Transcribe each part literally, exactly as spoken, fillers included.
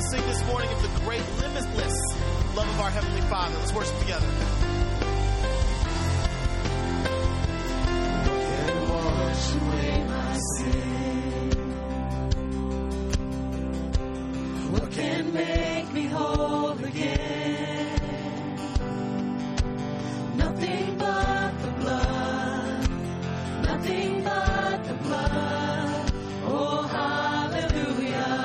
sing this morning of the great limitless love of our Heavenly Father. Let's worship together. And wash away my sin. What can make me whole again? Nothing but the blood. Nothing but the blood. Oh, hallelujah.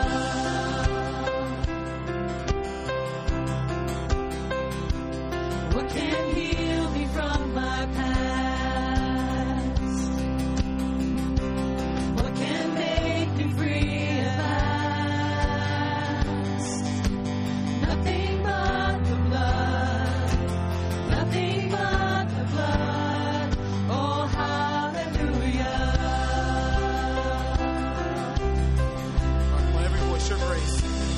What can heal me from my past? What can make me free at last? Nothing but the blood. Nothing but the blood. Oh, hallelujah. Come on, every voice, your grace.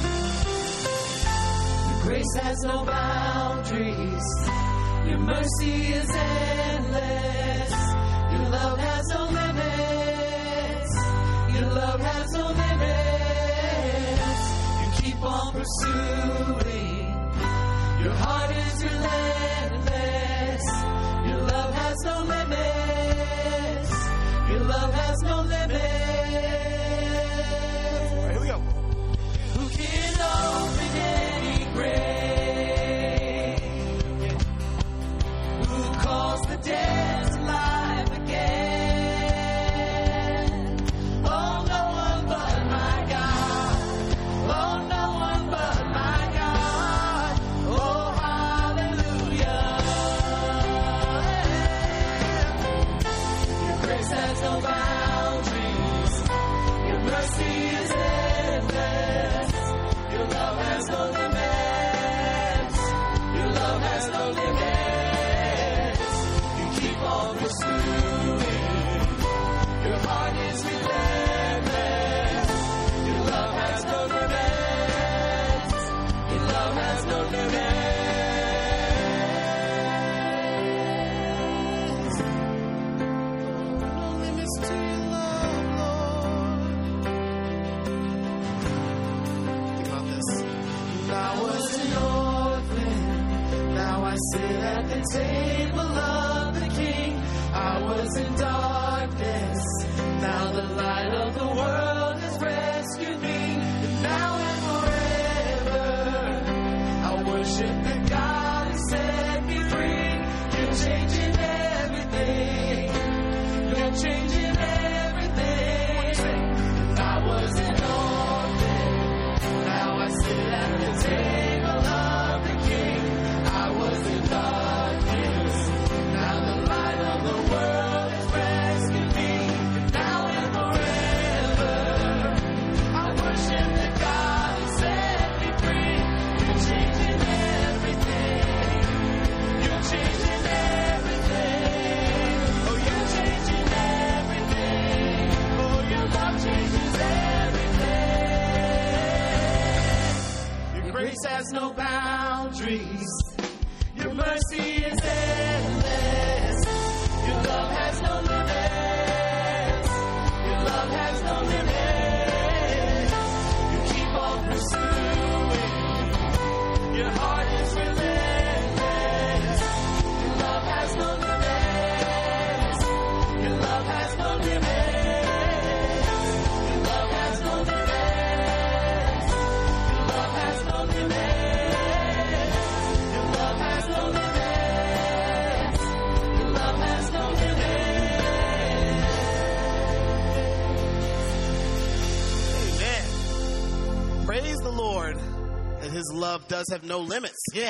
Your grace has no boundaries. Your mercy is endless. Your love has no limits. Your love has no limits. You keep on pursuing. Your heart is relentless. Your love has no limits. Your love has no limits. All right, here we go. Who can open any grave? Who calls the dead to life again? Oh, no one but my God. Oh, no one but my God. Oh, hallelujah. Your grace has no boundaries. Your mercy is endless. Your love has no limits. Your love has no limits. You keep on pursuing. Your heart is relentless. Your love has no limits. Your love has no limits. No limits to your love, Lord. Think about this. I was an orphan, now I sit at the table of the King. I was in darkness, now the light of the world has rescued me. And now and forever, I worship the God who set me free. You're changing everything. You're changing everything. I was an orphan, now I sit at the table of the King. I was in darkness, now the light of the world has rescued me. And now and forever, I worship the God who set me free. You're changing everything. You're changing everything. Oh, you're changing everything. Oh, your love changes everything. Your grace has no boundaries. Your mercy is endless. Your love has no limits. Your love has no limits. You keep on pursuing. Your heart is relentless. Your love has no limits. Your love has no limits. Your love has no limits. Your love has no limits. Your love has no limits. Your love has no limits. Amen. Praise the Lord that his love does have no limits. Yeah.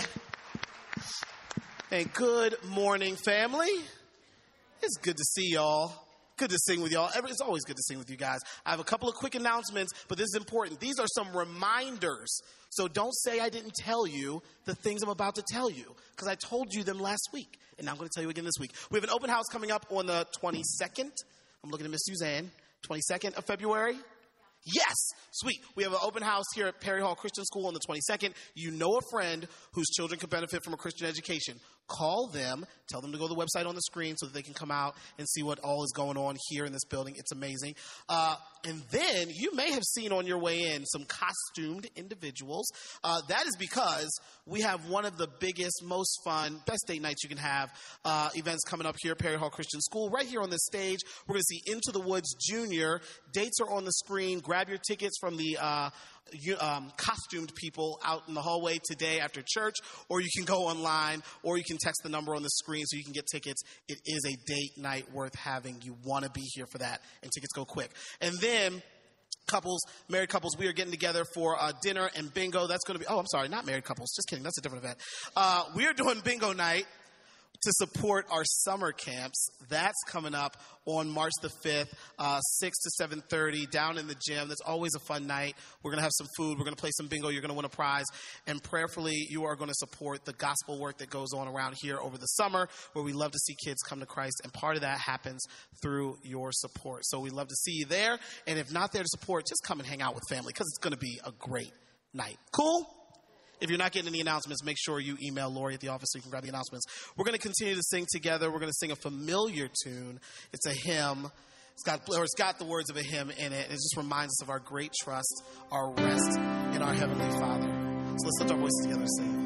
And good morning, family. It's good to see y'all. Good to sing with y'all. Every- It's always good to sing with you guys. I have a couple of quick announcements, but this is important. These are some reminders. So don't say I didn't tell you the things I'm about to tell you, because I told you them last week, and now I'm going to tell you again this week. We have an open house coming up on the twenty-second. I'm looking at Miss Suzanne. twenty-second of February. Yes, sweet. We have an open house here at Perry Hall Christian School on the twenty-second. You know a friend whose children could benefit from a Christian education. Call them, tell them to go to the website on the screen so that they can come out and see what all is going on here in this building. It's amazing. Uh, and then you may have seen on your way in some costumed individuals. Uh, that is because we have one of the biggest, most fun, best date nights you can have uh, events coming up here at Perry Hall Christian School. Right here on this stage, we're going to see Into the Woods Junior. Dates are on the screen. Grab your tickets from the uh, You, um, costumed people out in the hallway today after church, or you can go online, or you can text the number on the screen so you can get tickets. It is a date night worth having. You want to be here for that, and tickets go quick. And then couples, married couples, we are getting together for uh, dinner and bingo. That's going to be, oh, I'm sorry, not married couples. Just kidding. That's a different event. Uh, we are doing bingo night to support our summer camps. That's coming up on March the fifth, uh, six to seven thirty, down in the gym. That's always a fun night. We're going to have some food. We're going to play some bingo. You're going to win a prize. And prayerfully, you are going to support the gospel work that goes on around here over the summer, where we love to see kids come to Christ. And part of that happens through your support. So we love to see you there. And if not there to support, just come and hang out with family, because it's going to be a great night. Cool? If you're not getting any announcements, make sure you email Lori at the office so you can grab the announcements. We're going to continue to sing together. We're going to sing a familiar tune. It's a hymn. It's got, or it's got the words of a hymn in it. It just reminds us of our great trust, our rest in our Heavenly Father. So let's lift our voices together and sing.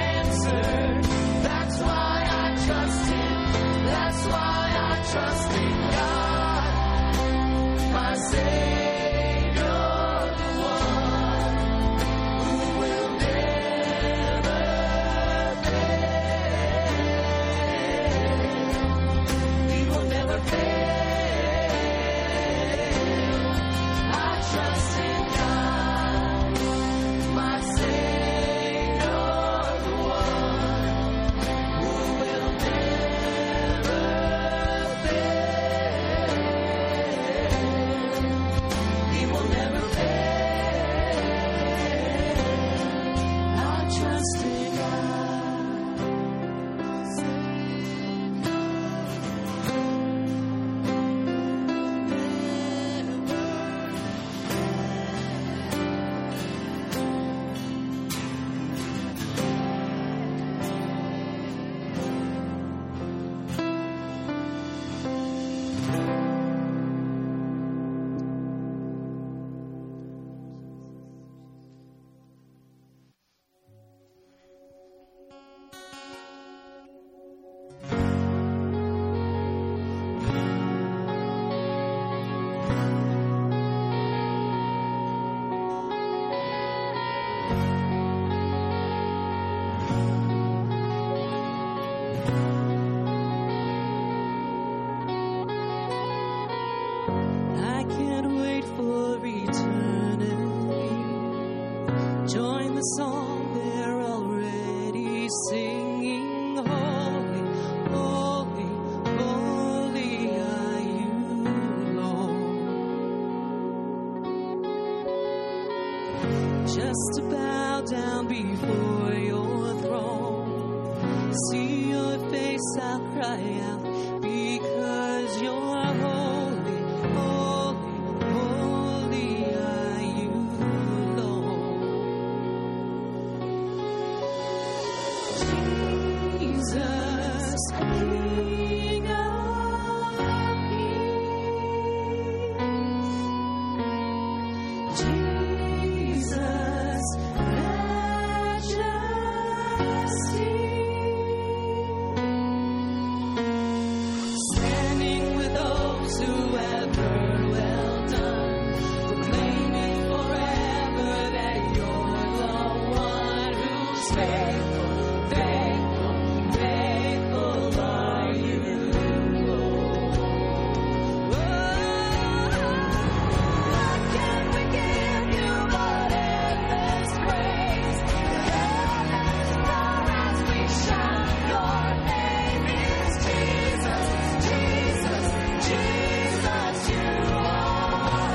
Trust me. just to bow down before your throne. See your face, I'll cry out, because you're holy, holy, holy are you, Lord. Jesus, King of Kings. Jesus, Majesty. Standing with those who have heard, well done, proclaiming forever that you're the one who's faithful, faithful, faithful are you, Lord. What can we give you but endless praise? Heaven roar as we shout, your name is Jesus, Jesus, Jesus, you are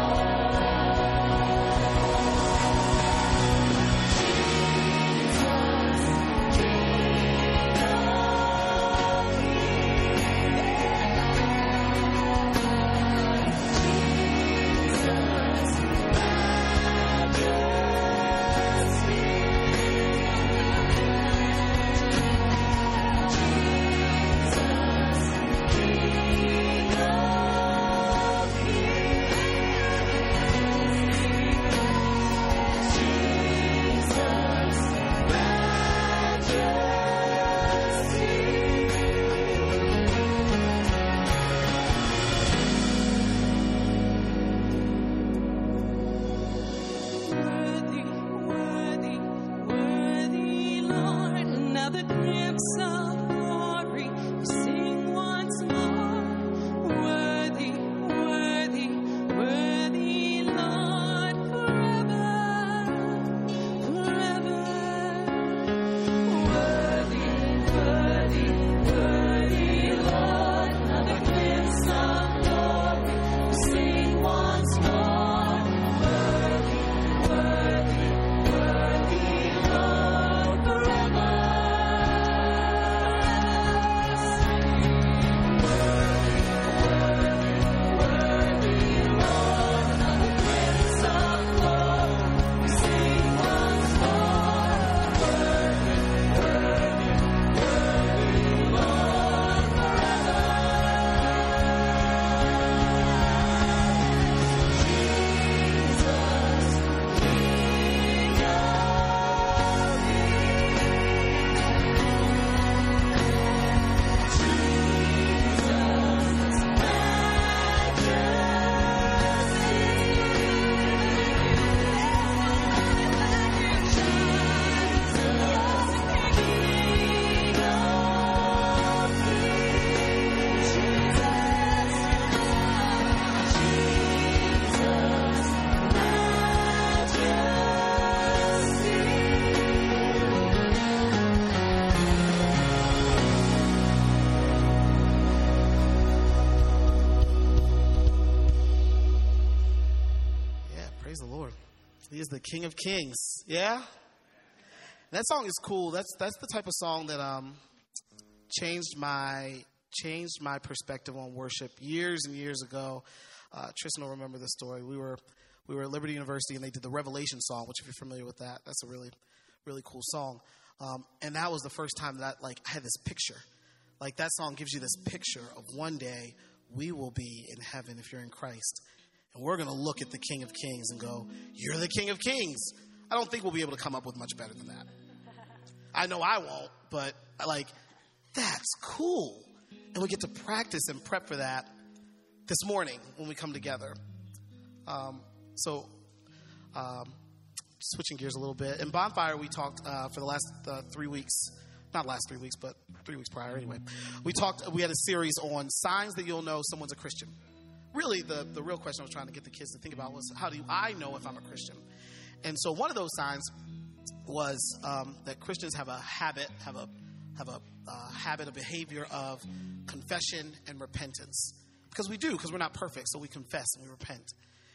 worthy, worthy, worthy, Lord. Another glimpse of glory, we sing once more. Worthy, worthy, worthy, Lord, forever, forever. Worthy, worthy, worthy, Lord. Another glimpse of glory, we sing once more. Worthy, worthy, worthy, Lord, forever. Worthy, worthy, worthy, Lord, another glimpse of glory, we sing once more. Worthy, worthy, worthy, Lord, forever. Yeah, praise the Lord. He is the King of Kings. Yeah? That song is cool. That's that's the type of song that um changed my changed my perspective on worship years and years ago. Uh, Tristan will remember this story. We were we were at Liberty University and they did the Revelation song, which if you're familiar with that, that's a really really cool song. Um, and that was the first time that like I had this picture. Like that song gives you this picture of one day we will be in heaven if you're in Christ. And we're going to look at the King of Kings and go, you're the King of Kings. I don't think we'll be able to come up with much better than that. I know I won't, but like, that's cool. And we get to practice and prep for that this morning when we come together. Um, so, um, switching gears a little bit. In Bonfire, we talked uh, for the last uh, three weeks. Not last three weeks, but three weeks prior anyway. We talked. We had a series on signs that you'll know someone's a Christian. Really, the, the real question I was trying to get the kids to think about was, how do I know if I'm a Christian? And so one of those signs was um, that Christians have a habit, have a have a uh, habit, a behavior of confession and repentance. Because we do, because we're not perfect, so we confess and we repent.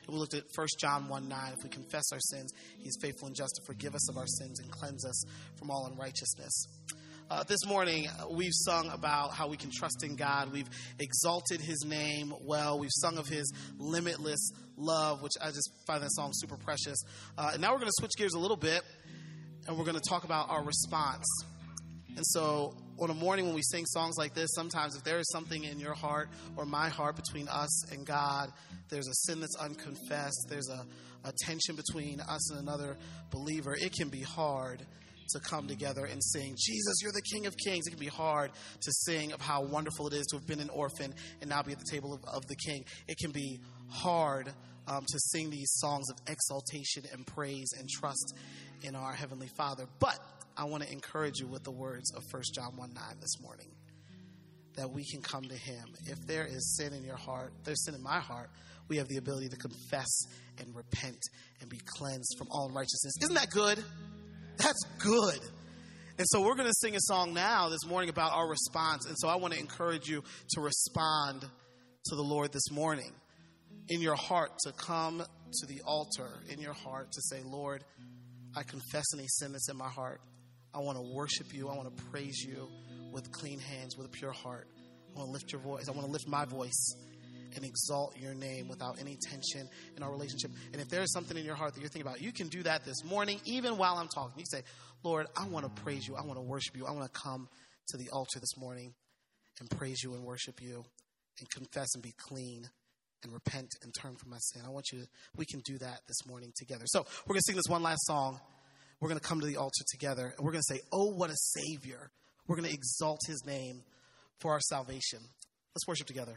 And we looked at First John one nine. If we confess our sins, he is faithful and just to forgive us of our sins and cleanse us from all unrighteousness. Uh, this morning, uh, we've sung about how we can trust in God. We've exalted his name well. We've sung of his limitless love, which I just find that song super precious. Uh, and now we're going to switch gears a little bit, and we're going to talk about our response. And so on a morning when we sing songs like this, sometimes if there is something in your heart or my heart between us and God, there's a sin that's unconfessed, there's a, a tension between us and another believer, it can be hard to come together and sing, Jesus, you're the King of Kings. It can be hard to sing of how wonderful it is to have been an orphan and now be at the table of, of the King. It can be hard um, to sing these songs of exaltation and praise and trust in our Heavenly Father. But I want to encourage you with the words of First John one nine this morning, that we can come to him. If there is sin in your heart, there's sin in my heart, we have the ability to confess and repent and be cleansed from all unrighteousness. Isn't that good? That's good. And so we're going to sing a song now this morning about our response. And so I want to encourage you to respond to the Lord this morning. In your heart, to come to the altar, in your heart to say, Lord, I confess any sin that's in my heart. I want to worship you. I want to praise you with clean hands, with a pure heart. I want to lift your voice. I want to lift my voice and exalt your name without any tension in our relationship. And if there is something in your heart that you're thinking about, you can do that this morning, even while I'm talking. You say, Lord, I want to praise you. I want to worship you. I want to come to the altar this morning and praise you and worship you and confess and be clean and repent and turn from my sin. I want you to, we can do that this morning together. So we're going to sing this one last song. We're going to come to the altar together and we're going to say, oh, what a Savior. We're going to exalt his name for our salvation. Let's worship together.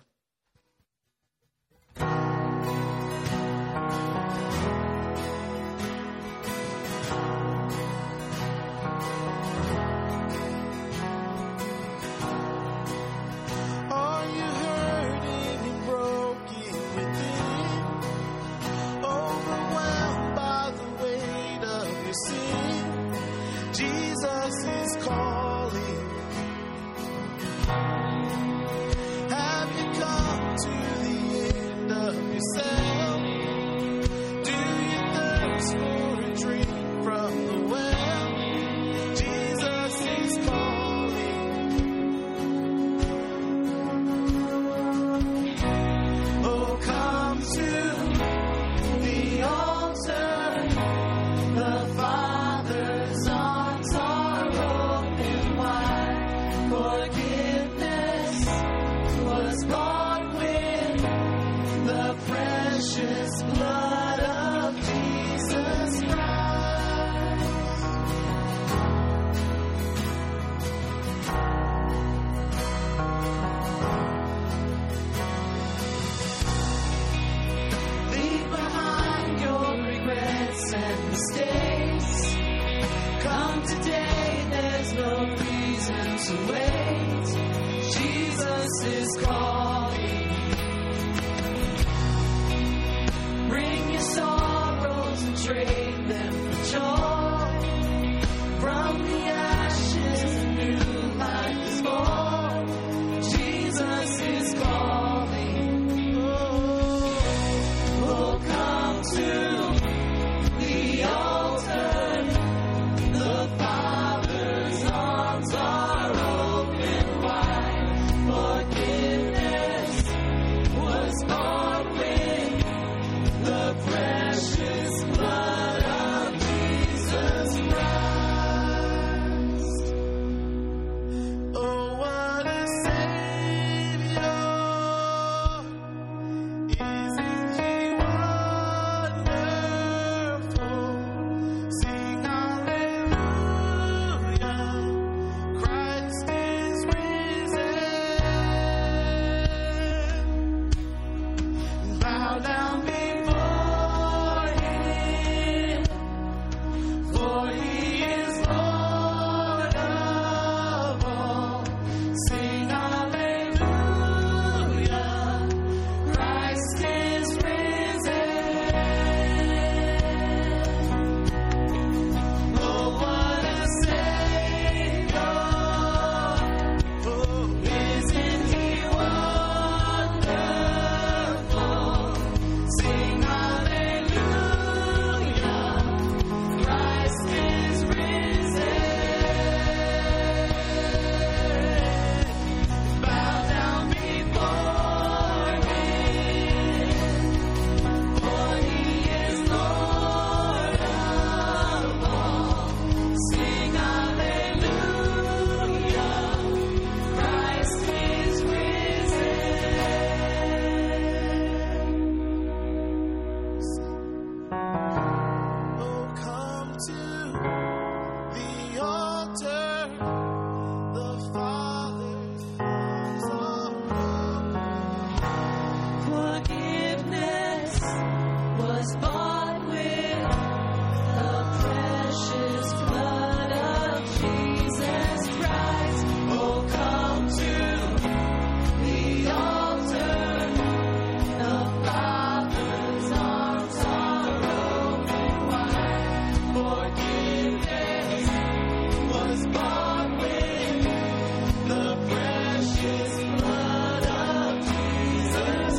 Forgiveness was bought with the precious blood of Jesus Christ. Oh, come to the altar. The Father's arms are open wide. Forgiveness was bought with the precious blood of Jesus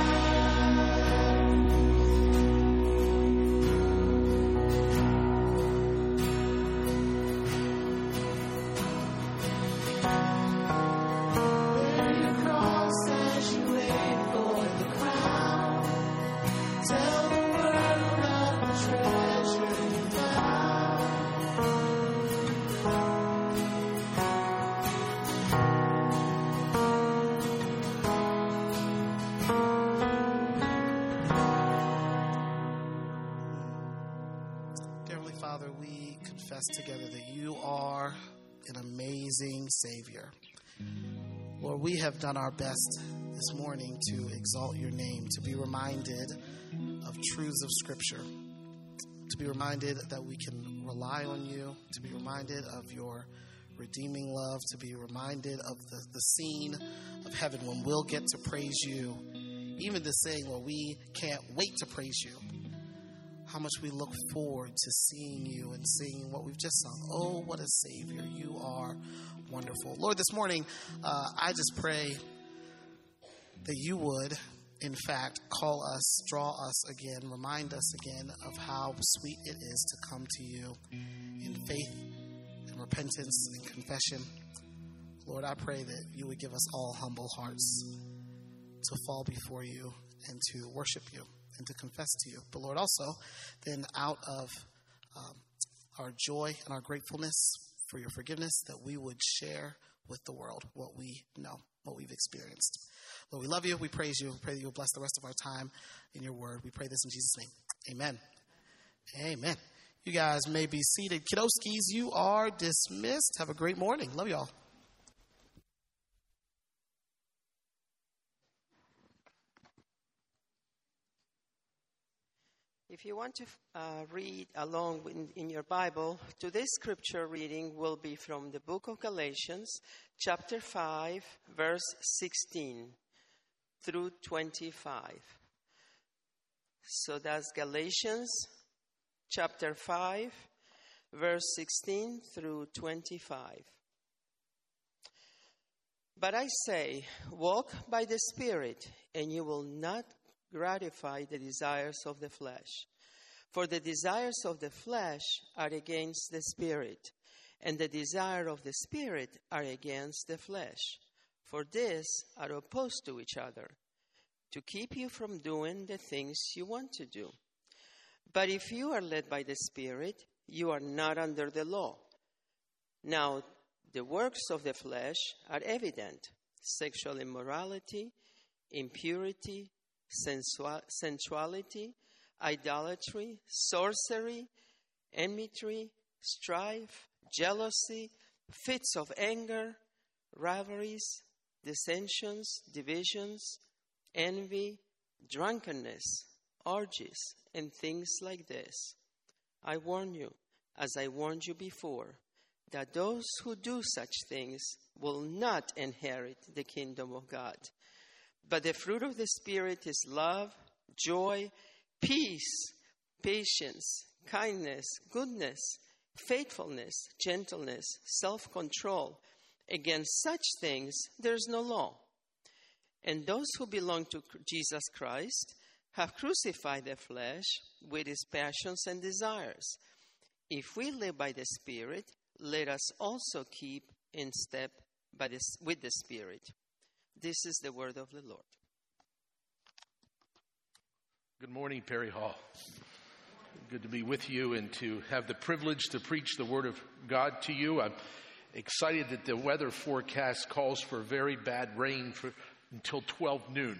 Bear your cross as you wait for the crown. Tell the world of the treasure you found. Dear Heavenly Father, we confess together that you are an amazing Savior. Lord, we have done our best this morning to exalt your name, to be reminded of truths of Scripture, to be reminded that we can rely on you, to be reminded of your redeeming love, to be reminded of the, the scene of heaven when we'll get to praise you, even to saying, Lord, we can't wait to praise you. How much we look forward to seeing you and seeing what we've just sung. Oh, what a Savior. You are wonderful. Lord, this morning, uh, I just pray that you would, in fact, call us, draw us again, remind us again of how sweet it is to come to you in faith and repentance and confession. Lord, I pray that you would give us all humble hearts to fall before you and to worship you and to confess to you. But Lord, also, then out of um, our joy and our gratefulness for your forgiveness, that we would share with the world what we know, what we've experienced. Lord, we love you. We praise you. We pray that you will bless the rest of our time in your word. We pray this in Jesus' name. Amen. Amen. You guys may be seated. Kiddoskis, you are dismissed. Have a great morning. Love y'all. If you want to uh, read along in, in your Bible, today's scripture reading will be from the book of Galatians, chapter five, verse sixteen through twenty-five. So that's Galatians, chapter five, verse sixteen through twenty-five. But I say, walk by the Spirit, and you will not gratify the desires of the flesh. For the desires of the flesh are against the Spirit, and the desire of the Spirit are against the flesh. For these are opposed to each other, to keep you from doing the things you want to do. But if you are led by the Spirit, you are not under the law. Now, the works of the flesh are evident: sexual immorality, impurity, sensual, sensuality, idolatry, sorcery, enmity, strife, jealousy, fits of anger, rivalries, dissensions, divisions, envy, drunkenness, orgies, and things like this. I warn you, as I warned you before, that those who do such things will not inherit the kingdom of God. But the fruit of the Spirit is love, joy, peace, patience, kindness, goodness, faithfulness, gentleness, self-control. Against such things there is no law. And those who belong to Jesus Christ have crucified the flesh with its passions and desires. If we live by the Spirit, let us also keep in step by the, with the Spirit. This is the word of the Lord. Good morning, Perry Hall. Good to be with you and to have the privilege to preach the word of God to you. I'm excited that the weather forecast calls for very bad rain for until twelve noon.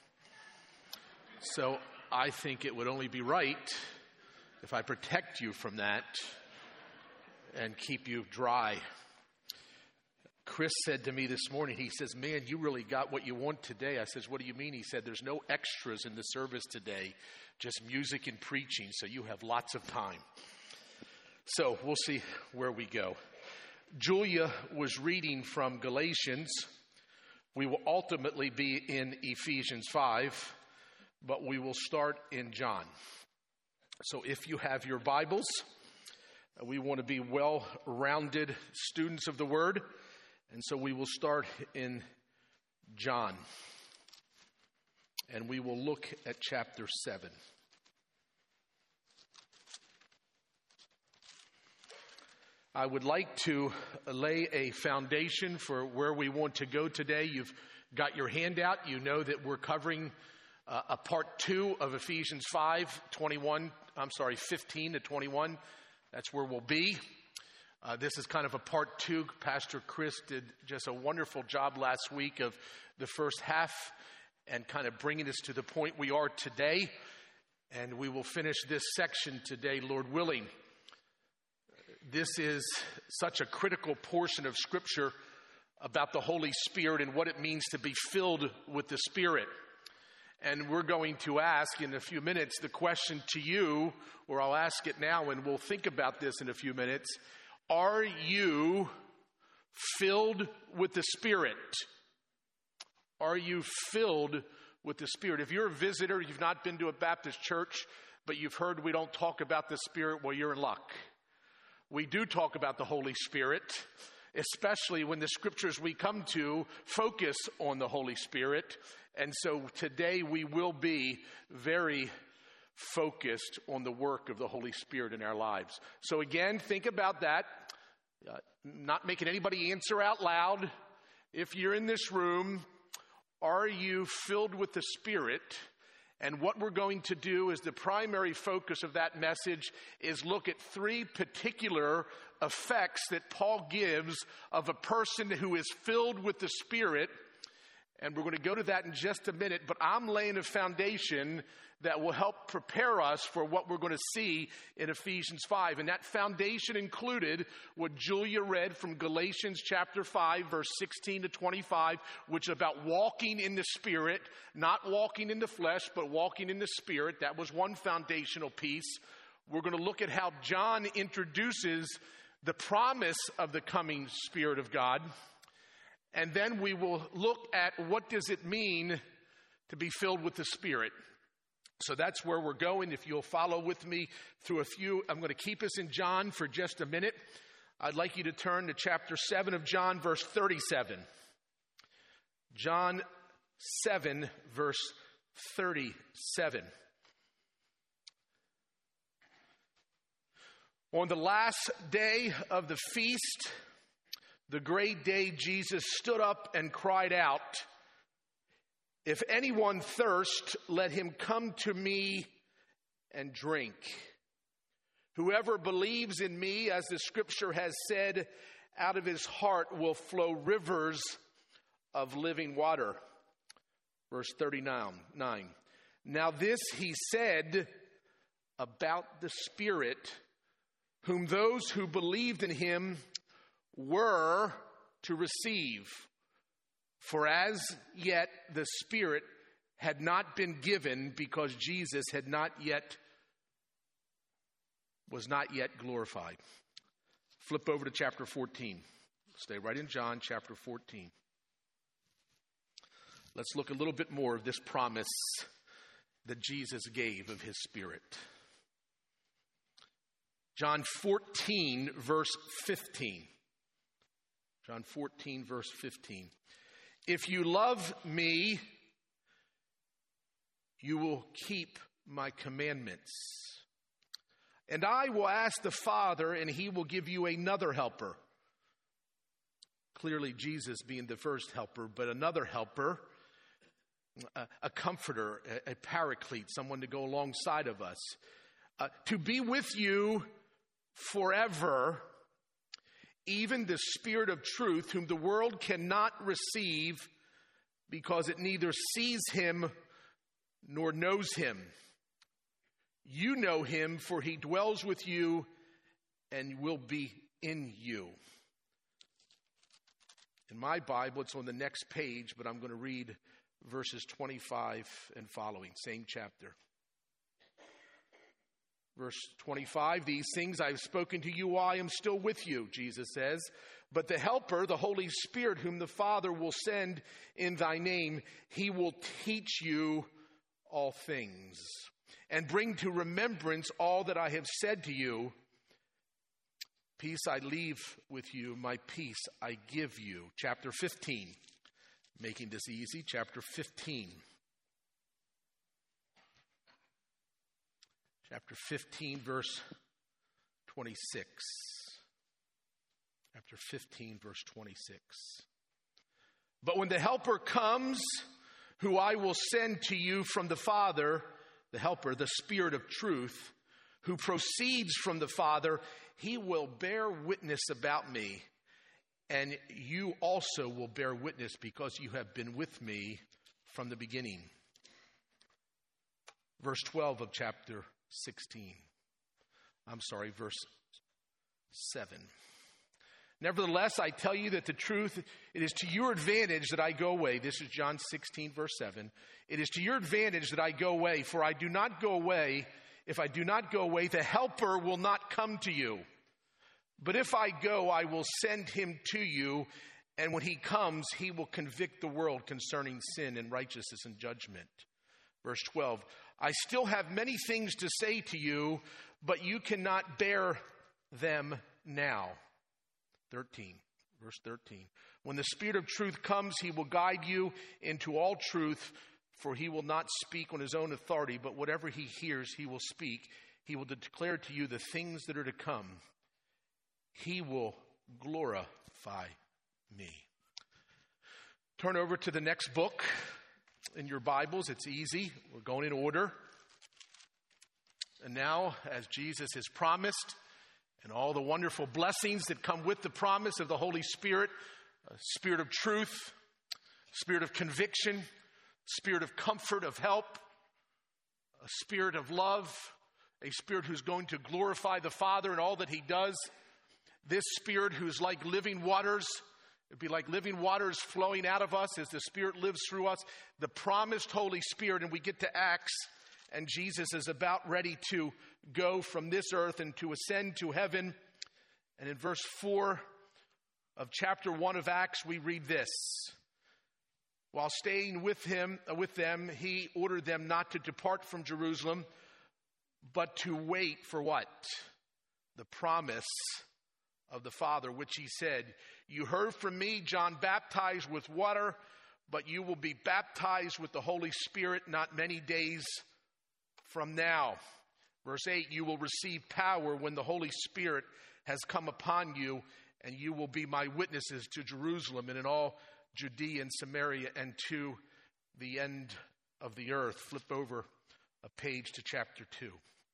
So I think it would only be right if I protect you from that and keep you dry. Chris said to me this morning, he says, man, you really got what you want today. I says, what do you mean? He said, there's no extras in the service today, just music and preaching, so you have lots of time. So we'll see where we go. Julia was reading from Galatians. We will ultimately be in Ephesians five, but we will start in John. So if you have your Bibles, we want to be well-rounded students of the Word, and so we will start in John, and we will look at chapter seven. I would like to lay a foundation for where we want to go today. You've got your handout. You know that we're covering uh, a part two of Ephesians five, twenty-one, I'm sorry, fifteen to twenty-one. That's where we'll be. Uh, this is kind of a part two. Pastor Chris did just a wonderful job last week of the first half and kind of bringing us to the point we are today. And we will finish this section today, Lord willing. This is such a critical portion of Scripture about the Holy Spirit and what it means to be filled with the Spirit. And we're going to ask in a few minutes the question to you, or I'll ask it now and we'll think about this in a few minutes. Are you filled with the Spirit? Are you filled with the Spirit? If you're a visitor, you've not been to a Baptist church, but you've heard we don't talk about the Spirit, well, you're in luck. We do talk about the Holy Spirit, especially when the scriptures we come to focus on the Holy Spirit. And so today we will be very focused on the work of the Holy Spirit in our lives. So again, think about that. Uh, not making anybody answer out loud. If you're in this room, are you filled with the Spirit? And what we're going to do is the primary focus of that message is look at three particular effects that Paul gives of a person who is filled with the Spirit. And we're going to go to that in just a minute, but I'm laying a foundation that will help prepare us for what we're going to see in Ephesians five. And that foundation included what Julia read from Galatians chapter five, verse sixteen to twenty-five, which is about walking in the Spirit, not walking in the flesh, but walking in the Spirit. That was one foundational piece. We're going to look at how John introduces the promise of the coming Spirit of God. And then we will look at what does it mean to be filled with the Spirit. So that's where we're going. If you'll follow with me through a few, I'm going to keep us in John for just a minute. I'd like you to turn to chapter seven of John, verse thirty-seven. John seven, verse thirty-seven. On the last day of the feast, the great day, Jesus stood up and cried out, "If anyone thirst, let him come to me and drink. Whoever believes in me, as the scripture has said, out of his heart will flow rivers of living water." Verse thirty-nine. Now this he said about the Spirit, whom those who believed in him were to receive. For as yet the Spirit had not been given, because Jesus had not yet, was not yet glorified. Flip over to chapter fourteen. Stay right in John chapter fourteen. Let's look a little bit more of this promise that Jesus gave of his Spirit. John fourteen, verse fifteen. John fourteen, verse fifteen. If you love me, you will keep my commandments. And I will ask the Father, and he will give you another helper. Clearly, Jesus being the first helper, but another helper, a, a comforter, a, a paraclete, someone to go alongside of us, uh, to be with you forever, even the Spirit of truth, whom the world cannot receive, because it neither sees him nor knows him. You know him, for he dwells with you and will be in you. In my Bible, it's on the next page, but I'm going to read verses twenty-five and following, same chapter. Verse twenty-five, these things I've spoken to you while I am still with you, Jesus says. But the Helper, the Holy Spirit, whom the Father will send in thy name, he will teach you all things and bring to remembrance all that I have said to you. Peace I leave with you, my peace I give you. Chapter fifteen, making this easy, chapter fifteen. Chapter fifteen, verse twenty-six. Chapter fifteen, verse twenty-six. But when the Helper comes, who I will send to you from the Father, the Helper, the Spirit of truth, who proceeds from the Father, he will bear witness about me, and you also will bear witness because you have been with me from the beginning. Verse twelve of chapter sixteen. I'm sorry, verse seven. Nevertheless, I tell you that the truth, it is to your advantage that I go away. This is John sixteen, verse seven. It is to your advantage that I go away, for I do not go away. If I do not go away, the Helper will not come to you. But if I go, I will send him to you. And when he comes, he will convict the world concerning sin and righteousness and judgment. Verse twelve, I still have many things to say to you, but you cannot bear them now. thirteen, verse thirteen. When the Spirit of truth comes, he will guide you into all truth, for he will not speak on his own authority, but whatever he hears, he will speak. He will declare to you the things that are to come. He will glorify me. Turn over to the next book in your Bibles. It's easy. We're going in order. And now, as Jesus has promised, and all the wonderful blessings that come with the promise of the Holy Spirit, a spirit of truth, spirit of conviction, spirit of comfort, of help, a spirit of love, a spirit who's going to glorify the Father in all that he does. This Spirit who's like living waters, it'd be like living waters flowing out of us as the Spirit lives through us. The promised Holy Spirit, and we get to Acts, and Jesus is about ready to go from this earth and to ascend to heaven. And in verse four of chapter one of Acts, we read this. While staying with him, uh, with them, he ordered them not to depart from Jerusalem, but to wait for what? The promise of the Father, which he said, you heard from me, John baptized with water, but you will be baptized with the Holy Spirit not many days from now. Verse eight, you will receive power when the Holy Spirit has come upon you, and you will be my witnesses to Jerusalem and in all Judea and Samaria and to the end of the earth. Flip over a page to chapter two.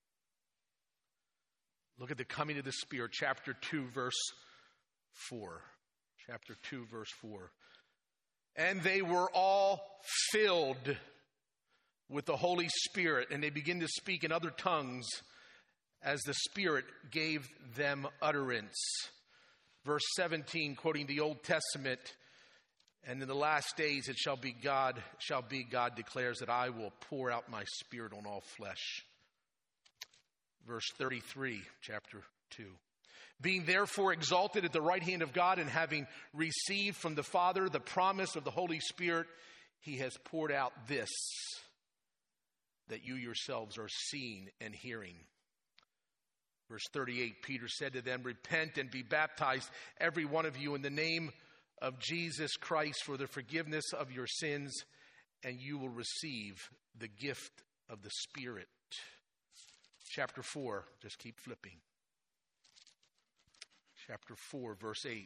Look at the coming of the Spirit, chapter two, verse four. Chapter two, verse four. And they were all filled with the Holy Spirit, and they begin to speak in other tongues as the Spirit gave them utterance. Verse seventeen, quoting the Old Testament, and in the last days it shall be God, shall be, God declares, that I will pour out my Spirit on all flesh. Verse thirty-three, chapter two. Being therefore exalted at the right hand of God, and having received from the Father the promise of the Holy Spirit, he has poured out this, that you yourselves are seeing and hearing. Verse thirty-eight, Peter said to them, repent and be baptized, every one of you, in the name of Jesus Christ for the forgiveness of your sins, and you will receive the gift of the Spirit. Chapter four, just keep flipping. Chapter four, verse eight.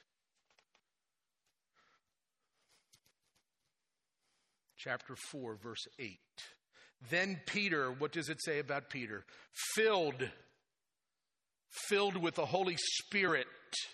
Chapter four, verse eight. Then Peter, what does it say about Peter? Filled, filled with the Holy Spirit.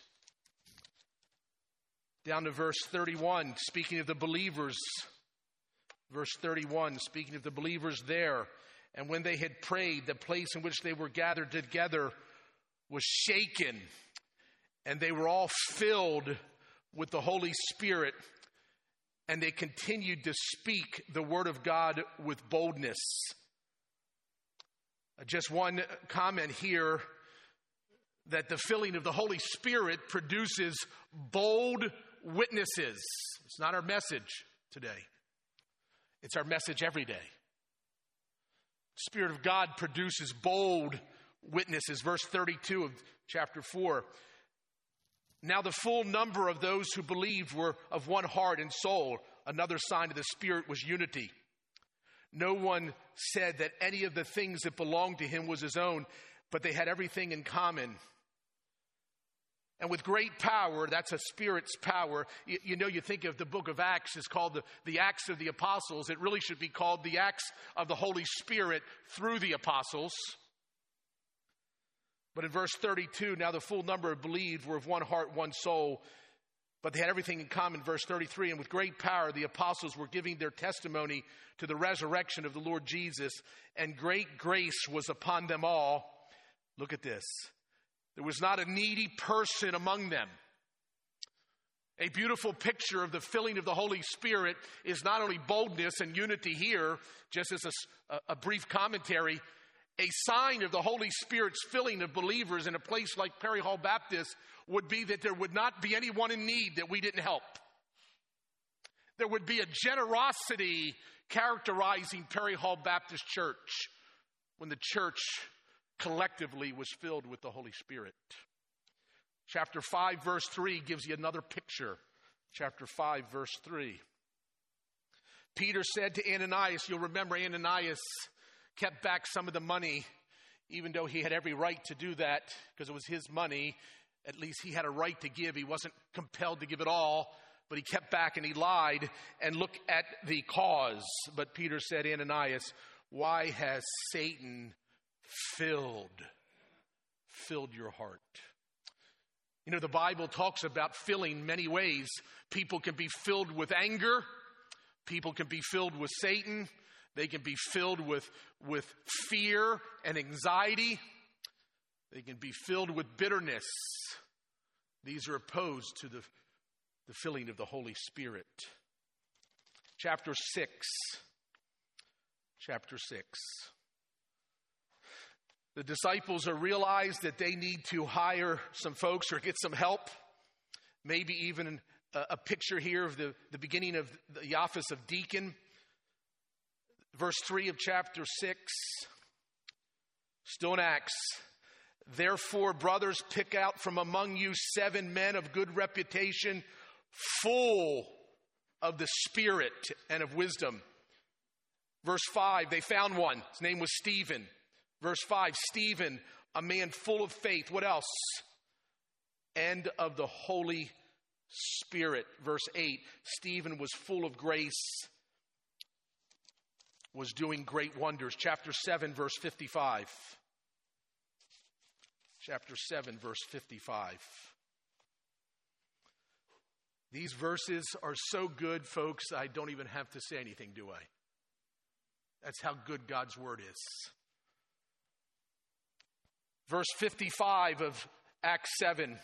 Down to verse thirty-one, speaking of the believers. Verse thirty-one, speaking of the believers there. And when they had prayed, the place in which they were gathered together was shaken, and they were all filled with the Holy Spirit, and they continued to speak the word of God with boldness. Just one comment here, that the filling of the Holy Spirit produces bold witnesses. It's not our message today. It's our message every day. The Spirit of God produces bold witnesses. Verse thirty-two of chapter four. Now the full number of those who believed were of one heart and soul. Another sign of the Spirit was unity. No one said that any of the things that belonged to him was his own, but they had everything in common. And with great power, that's a Spirit's power. You, you know, you think of the book of Acts is called the, the Acts of the Apostles. It really should be called the Acts of the Holy Spirit through the apostles. But in verse thirty-two, now the full number believed were of one heart, one soul, but they had everything in common. Verse thirty-three, and with great power the apostles were giving their testimony to the resurrection of the Lord Jesus, and great grace was upon them all. Look at this. There was not a needy person among them. A beautiful picture of the filling of the Holy Spirit is not only boldness and unity here, just as a, a brief commentary, a sign of the Holy Spirit's filling of believers in a place like Perry Hall Baptist would be that there would not be anyone in need that we didn't help. There would be a generosity characterizing Perry Hall Baptist Church when the church collectively was filled with the Holy Spirit. Chapter five, verse three gives you another picture. Chapter five, verse three. Peter said to Ananias, you'll remember Ananias kept back some of the money, even though he had every right to do that because it was his money. At least he had a right to give. He wasn't compelled to give it all, but he kept back and he lied. And look at the cause. But Peter said, Ananias, why has Satan filled, filled your heart? You know, the Bible talks about filling many ways. People can be filled with anger. People can be filled with Satan. They can be filled with, with fear and anxiety. They can be filled with bitterness. These are opposed to the, the filling of the Holy Spirit. Chapter six. Chapter six. The disciples are realized that they need to hire some folks or get some help. Maybe even a, a picture here of the, the beginning of the office of deacon. Verse three of chapter six, still in Acts. Therefore, brothers, pick out from among you seven men of good reputation, full of the Spirit and of wisdom. Verse five, they found one. His name was Stephen. Verse five, Stephen, a man full of faith. What else? And of the Holy Spirit. Verse eight, Stephen was full of grace, was doing great wonders. Chapter seven, verse fifty-five. Chapter seven, verse fifty-five. These verses are so good, folks, I don't even have to say anything, do I? That's how good God's word is. Verse fifty-five of Acts seven.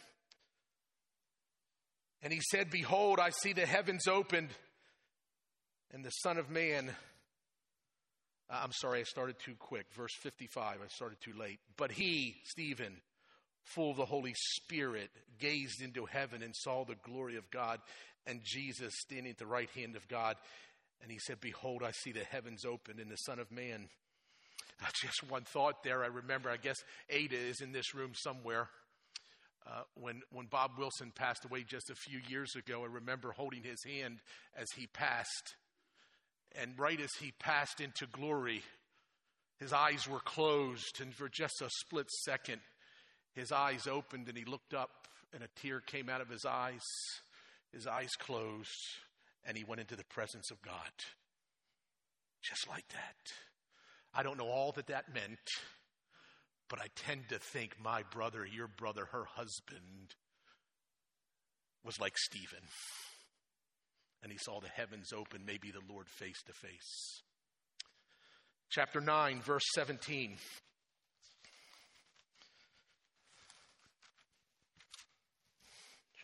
And he said, behold, I see the heavens opened, and the Son of Man... I'm sorry, I started too quick. Verse fifty-five, I started too late. But he, Stephen, full of the Holy Spirit, gazed into heaven and saw the glory of God and Jesus standing at the right hand of God. And he said, behold, I see the heavens opened and the Son of Man. Just one thought there. I remember, I guess Ada is in this room somewhere. Uh, when, when Bob Wilson passed away just a few years ago, I remember holding his hand as he passed. And right as he passed into glory, his eyes were closed. And for just a split second, his eyes opened and he looked up and a tear came out of his eyes. His eyes closed and he went into the presence of God. Just like that. I don't know all that that meant, but I tend to think my brother, your brother, her husband was like Stephen. And he saw the heavens open, maybe the Lord face to face. Chapter nine, verse seventeen.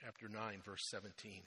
chapter nine, verse seventeen.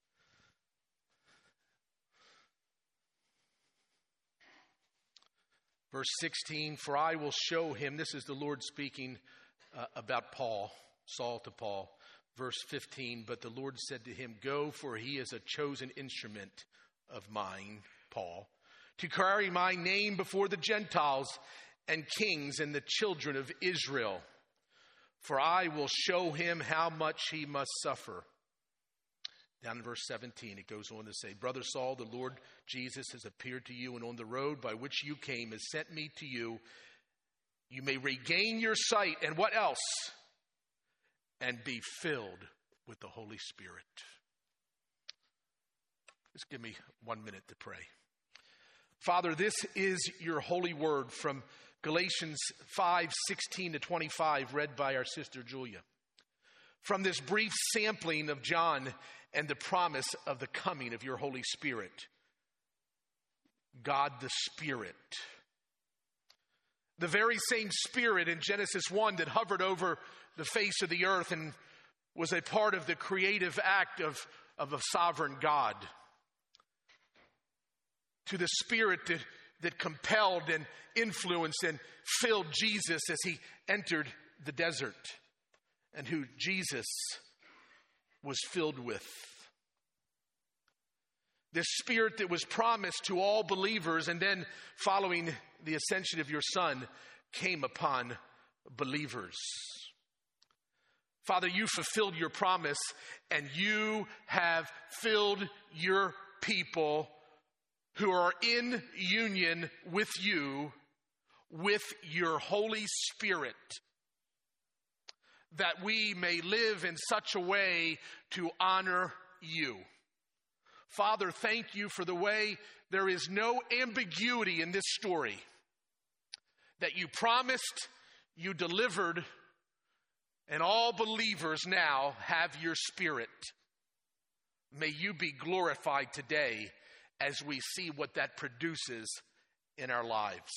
Verse sixteen, for I will show him, this is the Lord speaking uh, about Paul, Saul to Paul. Verse fifteen, but the Lord said to him, go, for he is a chosen instrument of mine, Paul, to carry my name before the Gentiles and kings and the children of Israel. For I will show him how much he must suffer. Down in verse seventeen, it goes on to say, Brother Saul, the Lord Jesus has appeared to you, and on the road by which you came has sent me to you. You may regain your sight, and what else? And be filled with the Holy Spirit. Just give me one minute to pray. Father, this is your holy word from Galatians five, sixteen to twenty-five, read by our sister Julia. From this brief sampling of John and the promise of the coming of your Holy Spirit, God the Spirit, the very same Spirit in Genesis one that hovered over the face of the earth and was a part of the creative act of, of a sovereign God, to the Spirit that, that compelled and influenced and filled Jesus as he entered the desert, and who Jesus was filled with. This Spirit that was promised to all believers and then following the ascension of your Son came upon believers. Father, you fulfilled your promise and you have filled your people who are in union with you with your Holy Spirit, that we may live in such a way to honor you. Father, thank you for the way there is no ambiguity in this story, that you promised, you delivered, and all believers now have your Spirit. May you be glorified today as we see what that produces in our lives.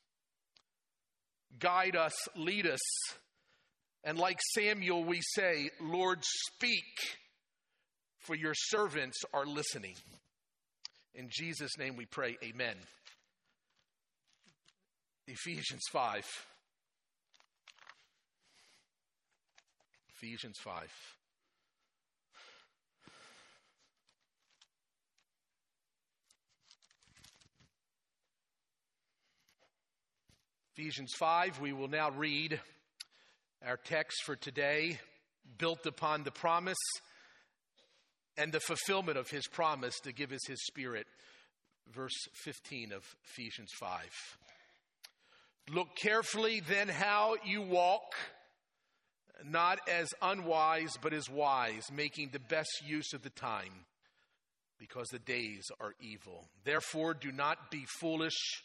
Guide us, lead us, and like Samuel we say, Lord, speak, for your servants are listening. In Jesus' name we pray, amen. Ephesians five. Ephesians five. Ephesians five, we will now read our text for today, built upon the promise and the fulfillment of his promise to give us his Spirit. Verse fifteen of Ephesians five. Look carefully then how you walk, not as unwise, but as wise, making the best use of the time, because the days are evil. Therefore, do not be foolish,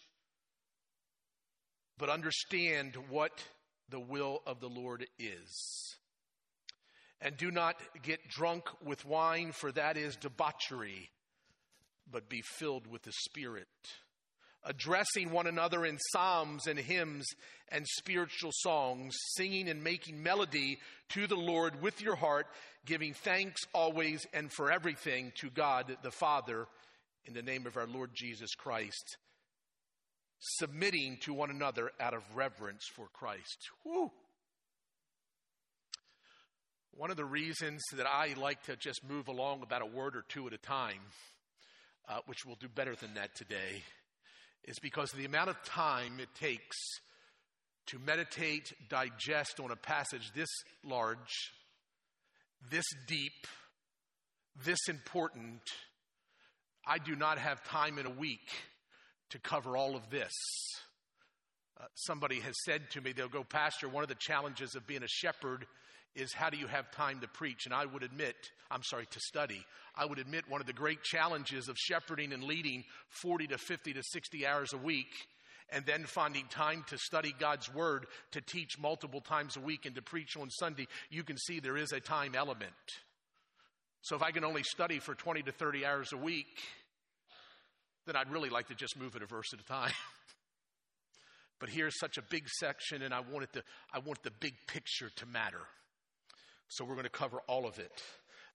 but understand what the will of the Lord is. And do not get drunk with wine, for that is debauchery, but be filled with the Spirit, addressing one another in psalms and hymns and spiritual songs, singing and making melody to the Lord with your heart, giving thanks always and for everything to God the Father in the name of our Lord Jesus Christ, submitting to one another out of reverence for Christ. Whew. One of the reasons that I like to just move along about a word or two at a time, uh, which we'll do better than that today, is because of the amount of time it takes to meditate, digest on a passage this large, this deep, this important. I do not have time in a week to cover all of this. Uh, somebody has said to me, they'll go, Pastor, one of the challenges of being a shepherd is how do you have time to preach? And I would admit, I'm sorry, to study. I would admit one of the great challenges of shepherding and leading forty to fifty to sixty hours a week, and then finding time to study God's word, to teach multiple times a week, and to preach on Sunday, you can see there is a time element. So if I can only study for twenty to thirty hours a week, then I'd really like to just move it a verse at a time. But here's such a big section, and I want it to, I want the big picture to matter. So we're going to cover all of it.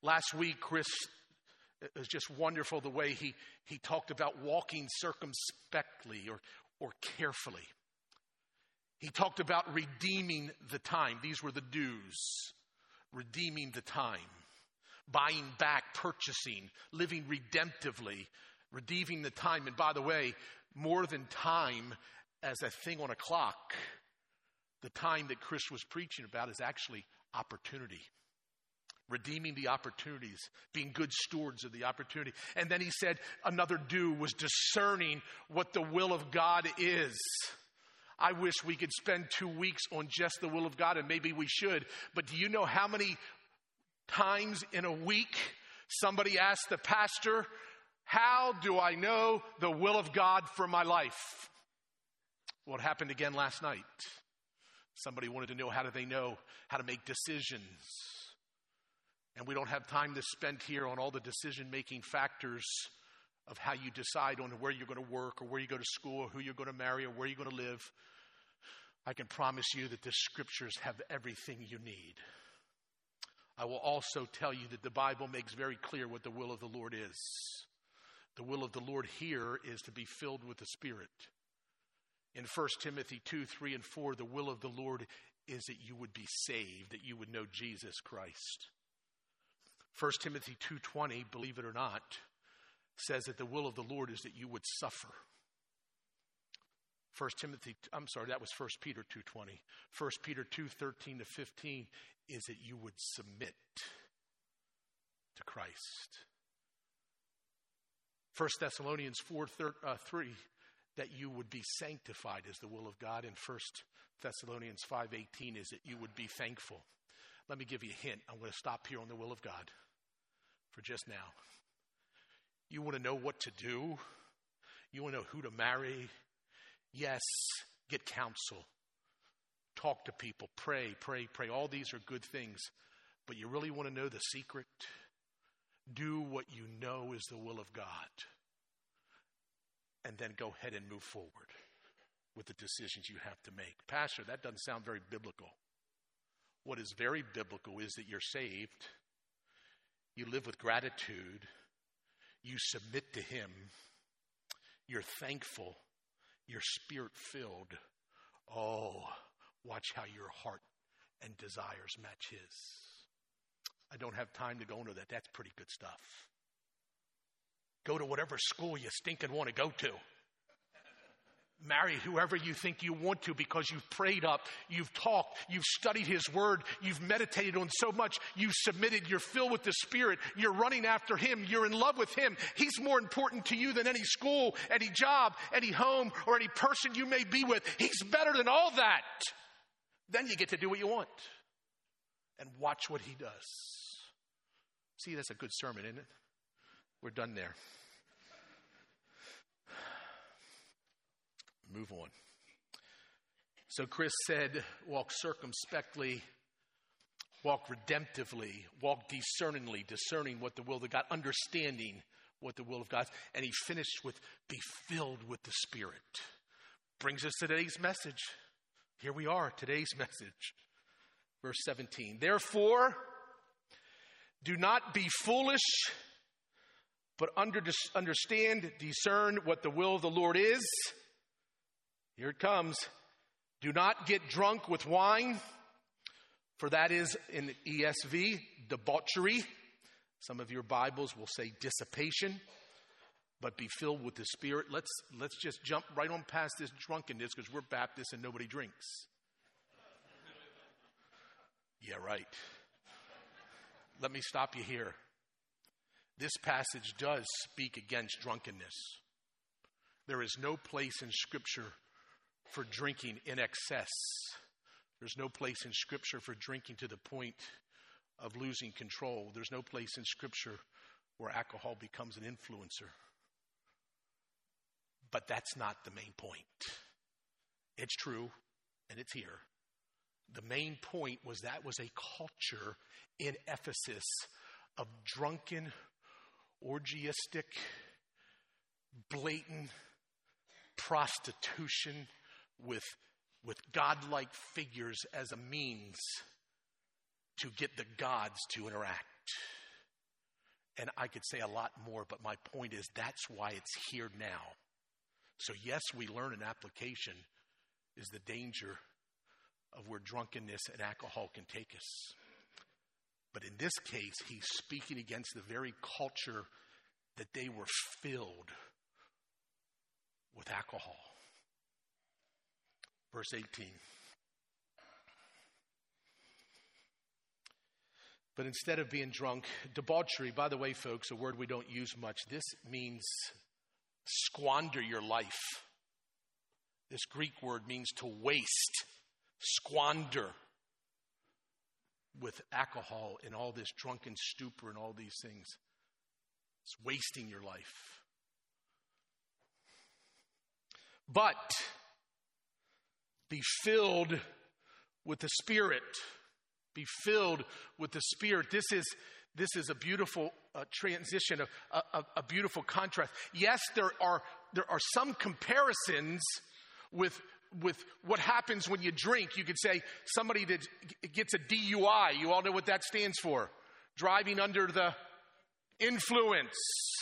Last week, Chris, it was just wonderful the way he, he talked about walking circumspectly or, or carefully. He talked about redeeming the time. These were the do's. Redeeming the time. Buying back, purchasing, living redemptively, redeeming the time. And by the way, more than time as a thing on a clock, the time that Chris was preaching about is actually opportunity. Redeeming the opportunities, being good stewards of the opportunity. And then he said another do was discerning what the will of God is. I wish we could spend two weeks on just the will of God, and maybe we should. But do you know how many times in a week somebody asks the pastor, how do I know the will of God for my life? What happened again last night? Somebody wanted to know how do they know how to make decisions. And we don't have time to spend here on all the decision-making factors of how you decide on where you're going to work or where you go to school or who you're going to marry or where you're going to live. I can promise you that the scriptures have everything you need. I will also tell you that the Bible makes very clear what the will of the Lord is. The will of the Lord here is to be filled with the Spirit. In First Timothy two, three, and four, the will of the Lord is that you would be saved, that you would know Jesus Christ. First Timothy two twenty, believe it or not, says that the will of the Lord is that you would suffer. First Timothy, I'm sorry, that was First Peter two twenty. First Peter two thirteen to fifteen is that you would submit to Christ. First Thessalonians four three, that you would be sanctified is the will of God. And First Thessalonians five eighteen is that you would be thankful. Let me give you a hint. I'm going to stop here on the will of God for just now. You want to know what to do? You want to know who to marry? Yes, get counsel. Talk to people. Pray, pray, pray. All these are good things. But you really want to know the secret? Do what you know is the will of God. And then go ahead and move forward with the decisions you have to make. Pastor, that doesn't sound very biblical. What is very biblical is that you're saved. You live with gratitude. You submit to Him. You're thankful. You're Spirit-filled. Oh, watch how your heart and desires match His. I don't have time to go into that. That's pretty good stuff. Go to whatever school you stinking want to go to. Marry whoever you think you want to because you've prayed up, you've talked, you've studied His Word, you've meditated on so much, you've submitted, you're filled with the Spirit, you're running after Him, you're in love with Him. He's more important to you than any school, any job, any home, or any person you may be with. He's better than all that. Then you get to do what you want and watch what He does. See, that's a good sermon, isn't it? We're done there. Move on. So Chris said, walk circumspectly, walk redemptively, walk discerningly, discerning what the will of God, understanding what the will of God is. And he finished with, be filled with the Spirit. Brings us to today's message. Here we are, today's message. Verse seventeen. Therefore, do not be foolish, but under, understand, discern what the will of the Lord is. Here it comes. Do not get drunk with wine, for that is, in the E S V, debauchery. Some of your Bibles will say dissipation, but be filled with the Spirit. Let's, let's just jump right on past this drunkenness because we're Baptists and nobody drinks. Yeah, right. Let me stop you here. This passage does speak against drunkenness. There is no place in Scripture for drinking in excess. There's no place in Scripture for drinking to the point of losing control. There's no place in Scripture where alcohol becomes an influencer. But that's not the main point. It's true, and it's here. The main point was that was a culture in Ephesus of drunken, orgiastic, blatant prostitution with, with godlike figures as a means to get the gods to interact. And I could say a lot more, but my point is that's why it's here now. So yes, we learn an application is the danger of where drunkenness and alcohol can take us. But in this case, he's speaking against the very culture that they were filled with alcohol. Verse eighteen. But instead of being drunk, debauchery, by the way, folks, a word we don't use much, this means squander your life. This Greek word means to waste, squander with alcohol and all this drunken stupor and all these things. It's wasting your life. But be filled with the Spirit. Be filled with the Spirit. This is this is a beautiful uh, transition, a, a, a beautiful contrast. Yes, there are there are some comparisons with with what happens when you drink. You could say somebody that gets a D U I. You all know what that stands for. Driving under the influence.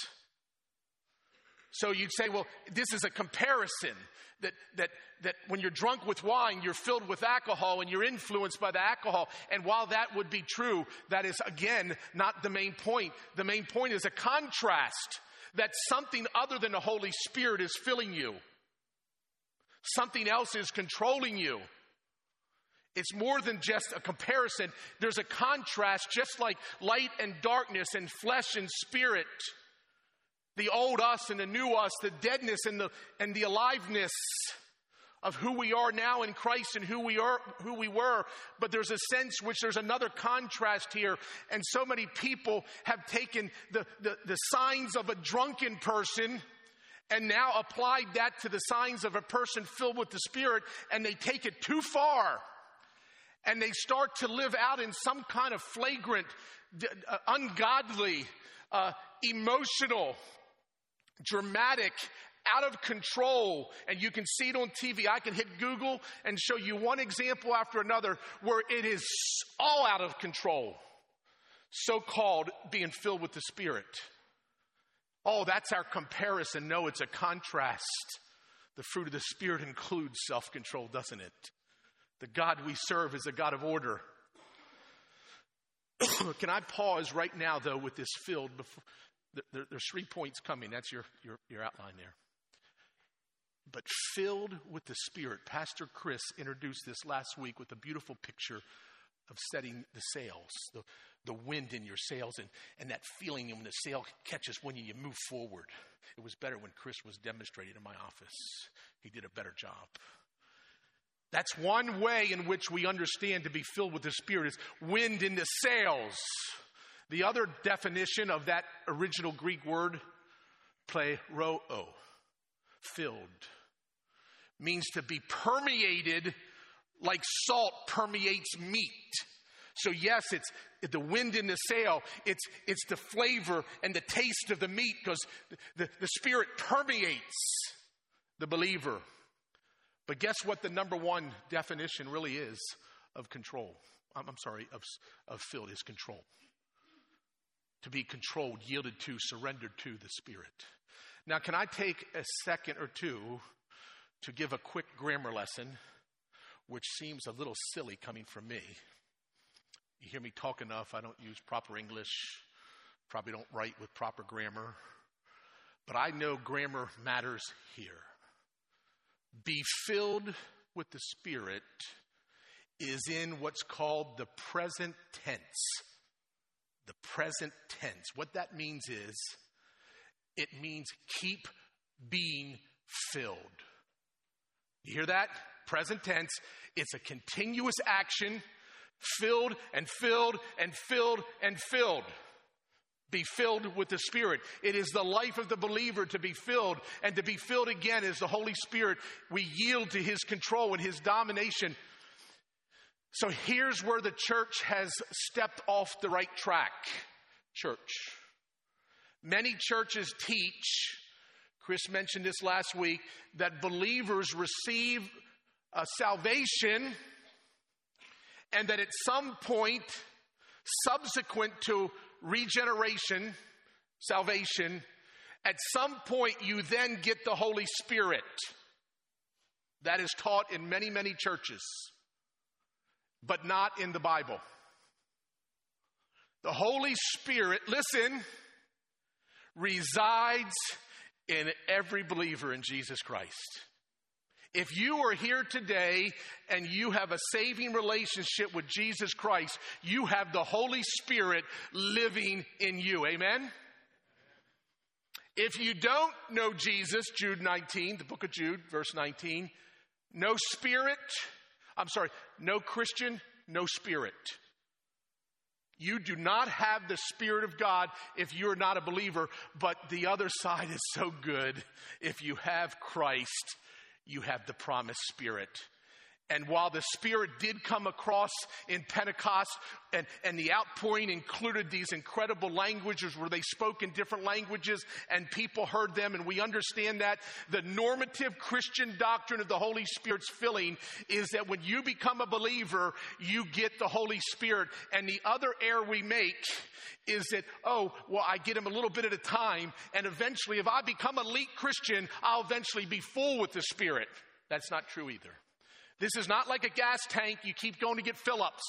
So you'd say, well, this is a comparison. That that that when you're drunk with wine, you're filled with alcohol and you're influenced by the alcohol. And while that would be true, that is, again, not the main point. The main point is a contrast that something other than the Holy Spirit is filling you. Something else is controlling you. It's more than just a comparison. There's a contrast, just like light and darkness and flesh and spirit. The old us and the new us, the deadness and the and the aliveness of who we are now in Christ and who we are, who we were. But there's a sense which there's another contrast here. And so many people have taken the, the, the signs of a drunken person and now applied that to the signs of a person filled with the Spirit, and they take it too far. And they start to live out in some kind of flagrant, uh, ungodly, uh, emotional, dramatic, out of control. And you can see it on T V. I can hit Google and show you one example after another where it is all out of control. So-called being filled with the Spirit. Oh, that's our comparison. No, it's a contrast. The fruit of the Spirit includes self-control, doesn't it? The God we serve is a God of order. Can I pause right now, though, with this filled? Before, there, there's three points coming. That's your, your, your outline there. But filled with the Spirit. Pastor Chris introduced this last week with a beautiful picture of setting the sails, the, the wind in your sails, and, and that feeling when the sail catches when you, you move forward. It was better when Chris was demonstrating in my office. He did a better job. That's one way in which we understand to be filled with the Spirit is wind in the sails. The other definition of that original Greek word, pleroo, filled, means to be permeated like salt permeates meat. So yes, it's the wind in the sail. It's it's the flavor and the taste of the meat because the, the, the Spirit permeates the believer. But guess what the number one definition really is of control? I'm, I'm sorry, of, of filled is control. To be controlled, yielded to, surrendered to the Spirit. Now, can I take a second or two to give a quick grammar lesson, which seems a little silly coming from me? You hear me talk enough. I don't use proper English. Probably don't write with proper grammar. But I know grammar matters here. Be filled with the Spirit is in what's called the present tense. The present tense. What that means is, it means keep being filled. You hear that? Present tense. It's a continuous action. Filled and filled and filled and filled. Be filled with the Spirit. It is the life of the believer to be filled. And to be filled again is the Holy Spirit. We yield to His control and His domination. So here's where the church has stepped off the right track. Church. Many churches teach, Chris mentioned this last week, that believers receive a salvation and that at some point subsequent to regeneration, salvation, at some point you then get the Holy Spirit. That is taught in many, many churches, but not in the Bible. The Holy Spirit, listen, resides in every believer in Jesus Christ. If you are here today and you have a saving relationship with Jesus Christ, you have the Holy Spirit living in you. Amen? If you don't know Jesus, Jude nineteen, the book of Jude, verse nineteen, no spirit, I'm sorry, no Christian, no spirit. You do not have the Spirit of God if you're not a believer, but the other side is so good. If you have Christ, you have the promised Spirit. And while the Spirit did come across in Pentecost, and, and the outpouring included these incredible languages where they spoke in different languages and people heard them, and we understand that, the normative Christian doctrine of the Holy Spirit's filling is that when you become a believer, you get the Holy Spirit. And the other error we make is that, oh, well, I get him a little bit at a time, and eventually if I become an elite Christian, I'll eventually be full with the Spirit. That's not true either. This is not like a gas tank. You keep going to get fill-ups.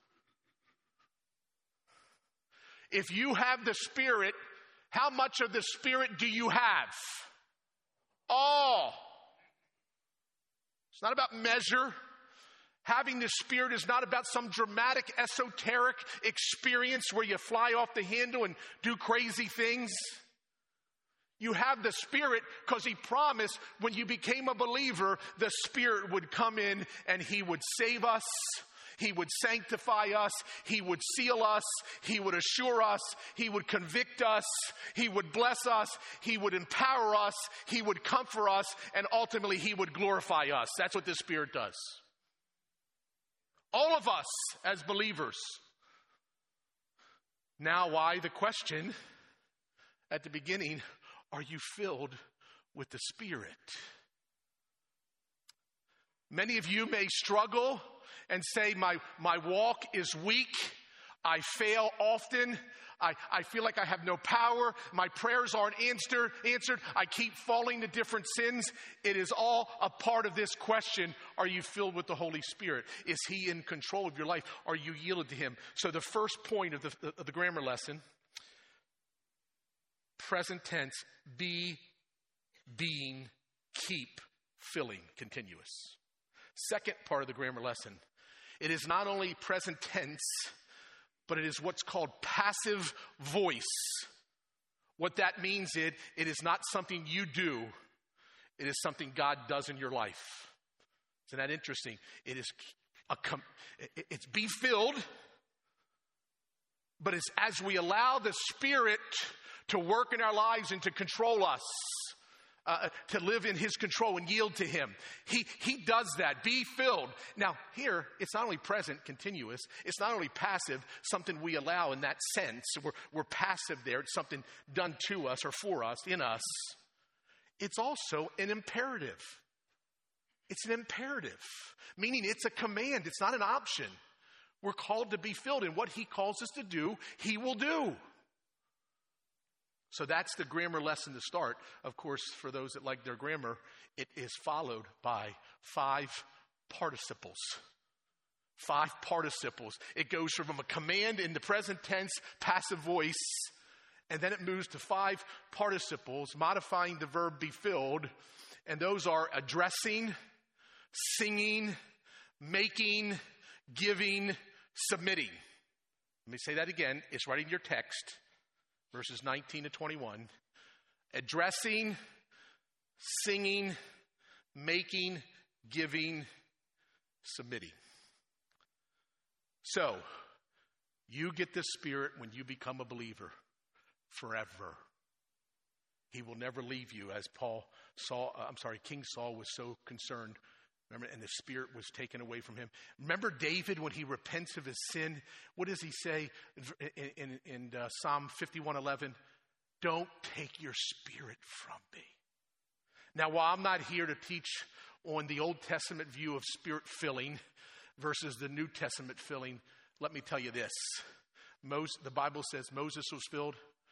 If you have the Spirit, how much of the Spirit do you have? All. It's not about measure. Having the Spirit is not about some dramatic, esoteric experience where you fly off the handle and do crazy things. You have the Spirit because he promised when you became a believer, the Spirit would come in and he would save us. He would sanctify us. He would seal us. He would assure us. He would convict us. He would bless us. He would empower us. He would comfort us. And ultimately, he would glorify us. That's what the Spirit does. All of us as believers. Now, why the question at the beginning, are you filled with the Spirit? Many of you may struggle and say, my, my walk is weak. I fail often. I, I feel like I have no power. My prayers aren't answered, answered. I keep falling to different sins. It is all a part of this question. Are you filled with the Holy Spirit? Is he in control of your life? Are you yielded to him? So the first point of the, of the grammar lesson, present tense, be, being, keep, filling, continuous. Second part of the grammar lesson, it is not only present tense, but it is what's called passive voice. What that means is, it is not something you do, it is something God does in your life. Isn't that interesting? It is a, it's be filled, but it's as we allow the Spirit to work in our lives and to control us, uh, to live in his control and yield to him. He, he does that. Be filled. Now, here, it's not only present, continuous. It's not only passive, something we allow in that sense. We're, we're passive there. It's something done to us or for us, in us. It's also an imperative. It's an imperative, meaning it's a command. It's not an option. We're called to be filled, and what he calls us to do, he will do. So that's the grammar lesson to start. Of course, for those that like their grammar, it is followed by five participles. Five participles. It goes from a command in the present tense, passive voice, and then it moves to five participles, modifying the verb be filled. And those are addressing, singing, making, giving, submitting. Let me say that again. It's right in your text. Verses nineteen to twenty-one, addressing, singing, making, giving, submitting. So, you get the Spirit when you become a believer forever. He will never leave you, as Paul Saul, uh, I'm sorry, King Saul was so concerned. Remember, and the Spirit was taken away from him. Remember David when he repents of his sin? What does he say in, in, in uh, Psalm fifty-one eleven? Don't take your Spirit from me. Now, while I'm not here to teach on the Old Testament view of Spirit filling versus the New Testament filling, let me tell you this. Moses, the Bible says Moses was filled.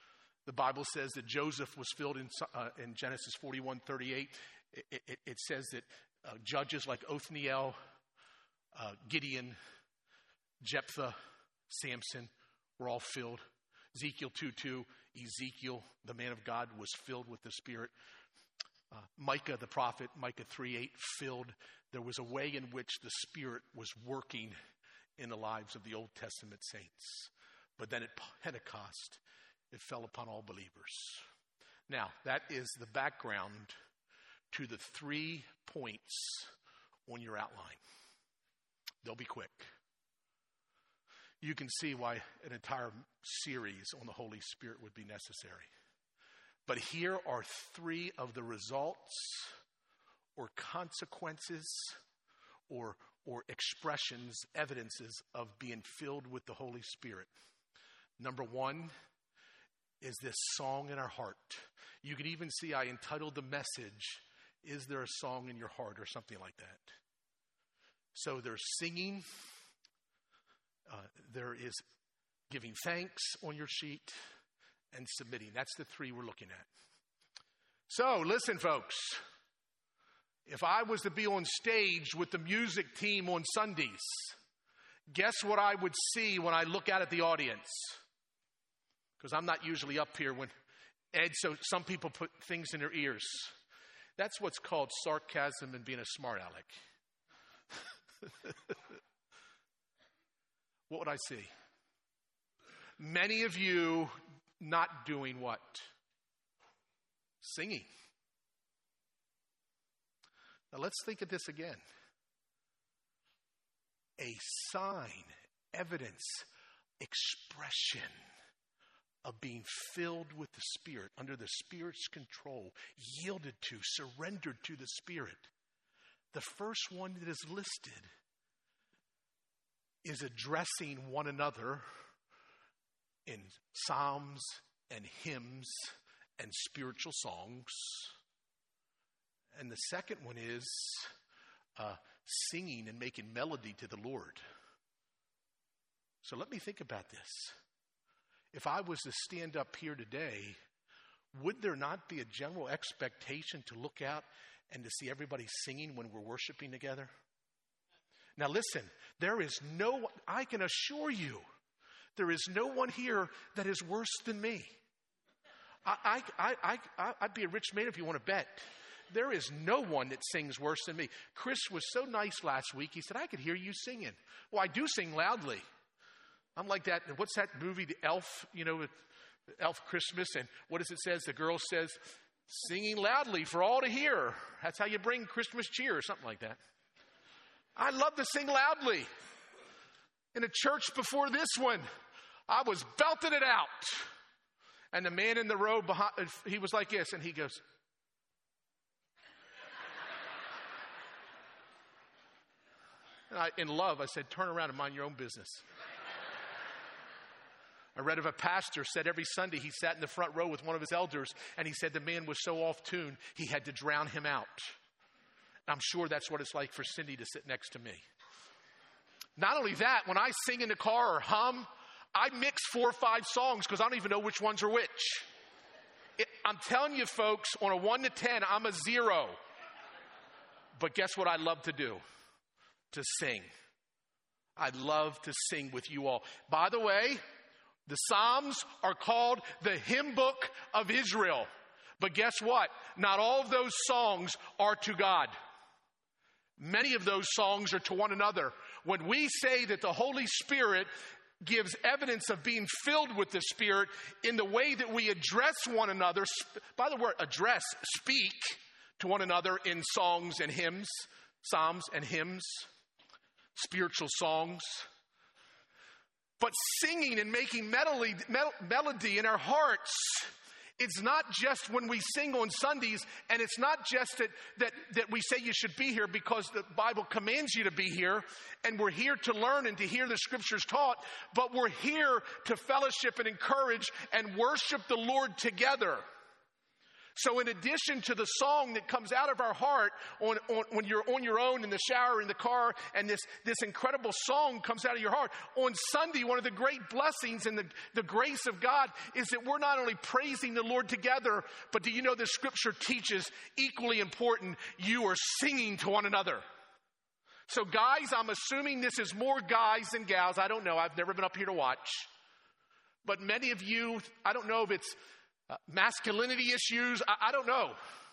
The Bible says that Joseph was filled in, uh, in Genesis forty-one thirty-eight. It, it, it says that uh, judges like Othniel, uh, Gideon, Jephthah, Samson were all filled. Ezekiel two two, Ezekiel, the man of God, was filled with the Spirit. Uh, Micah, the prophet, Micah three eight, filled. There was a way in which the Spirit was working in the lives of the Old Testament saints. But then at Pentecost, it fell upon all believers. Now, that is the background to the three points on your outline. They'll be quick. You can see why an entire series on the Holy Spirit would be necessary. But here are three of the results or consequences or, or expressions, evidences of being filled with the Holy Spirit. Number one is this song in our heart. You can even see I entitled the message, "Is There a Song in Your Heart?" or something like that. So there's singing. Uh, there is giving thanks on your sheet and submitting. That's the three we're looking at. So listen, folks. If I was to be on stage with the music team on Sundays, guess what I would see when I look out at the audience? Because I'm not usually up here when Ed, so some people put things in their ears. That's what's called sarcasm and being a smart aleck. What would I see? Many of you not doing what? Singing. Now let's think of this again. A sign, evidence, expression of being filled with the Spirit, under the Spirit's control, yielded to, surrendered to the Spirit. The first one that is listed is addressing one another in psalms and hymns and spiritual songs. And the second one is uh, singing and making melody to the Lord. So let me think about this. If I was to stand up here today, would there not be a general expectation to look out and to see everybody singing when we're worshiping together? Now listen, there is no, I can assure you, there is no one here that is worse than me. I, I, I, I, I'd be a rich man if you want to bet. There is no one that sings worse than me. Chris was so nice last week. He said, I could hear you singing. Well, I do sing loudly. I'm like that. What's that movie, The Elf? You know, Elf Christmas. And what does it say? The girl says, singing loudly for all to hear. That's how you bring Christmas cheer or something like that. I love to sing loudly. In a church before this one, I was belting it out. And the man in the row behind, he was like this, and he goes, and I, in love, I said, turn around and mind your own business. I read of a pastor said every Sunday he sat in the front row with one of his elders, and he said the man was so off tune, he had to drown him out. I'm sure that's what it's like for Cindy to sit next to me. Not only that, when I sing in the car or hum, I mix four or five songs because I don't even know which ones are which. It, I'm telling you, folks, on a one to ten, I'm a zero. But guess what I love to do? To sing. I love to sing with you all. By the way, the Psalms are called the hymn book of Israel. But guess what? Not all of those songs are to God. Many of those songs are to one another. When we say that the Holy Spirit gives evidence of being filled with the Spirit in the way that we address one another, by the word address, speak to one another in songs and hymns, psalms and hymns, spiritual songs. But singing and making melody, melody in our hearts, it's not just when we sing on Sundays, and it's not just that, that, that we say you should be here because the Bible commands you to be here, and we're here to learn and to hear the Scriptures taught, but we're here to fellowship and encourage and worship the Lord together. So in addition to the song that comes out of our heart on, on, when you're on your own in the shower, in the car, and this, this incredible song comes out of your heart, on Sunday, one of the great blessings and the, the grace of God is that we're not only praising the Lord together, but do you know the scripture teaches, equally important, you are singing to one another. So guys, I'm assuming this is more guys than gals. I don't know. I've never been up here to watch. But many of you, I don't know if it's Uh, masculinity issues, I, I don't know.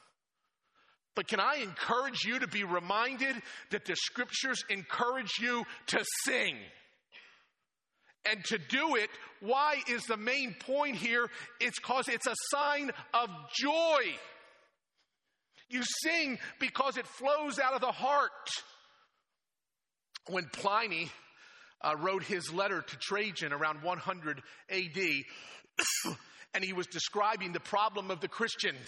But can I encourage you to be reminded that the scriptures encourage you to sing? And to do it, why is the main point here? It's because it's a sign of joy. You sing because it flows out of the heart. When Pliny uh, wrote his letter to Trajan around one hundred A D, and he was describing the problem of the Christians.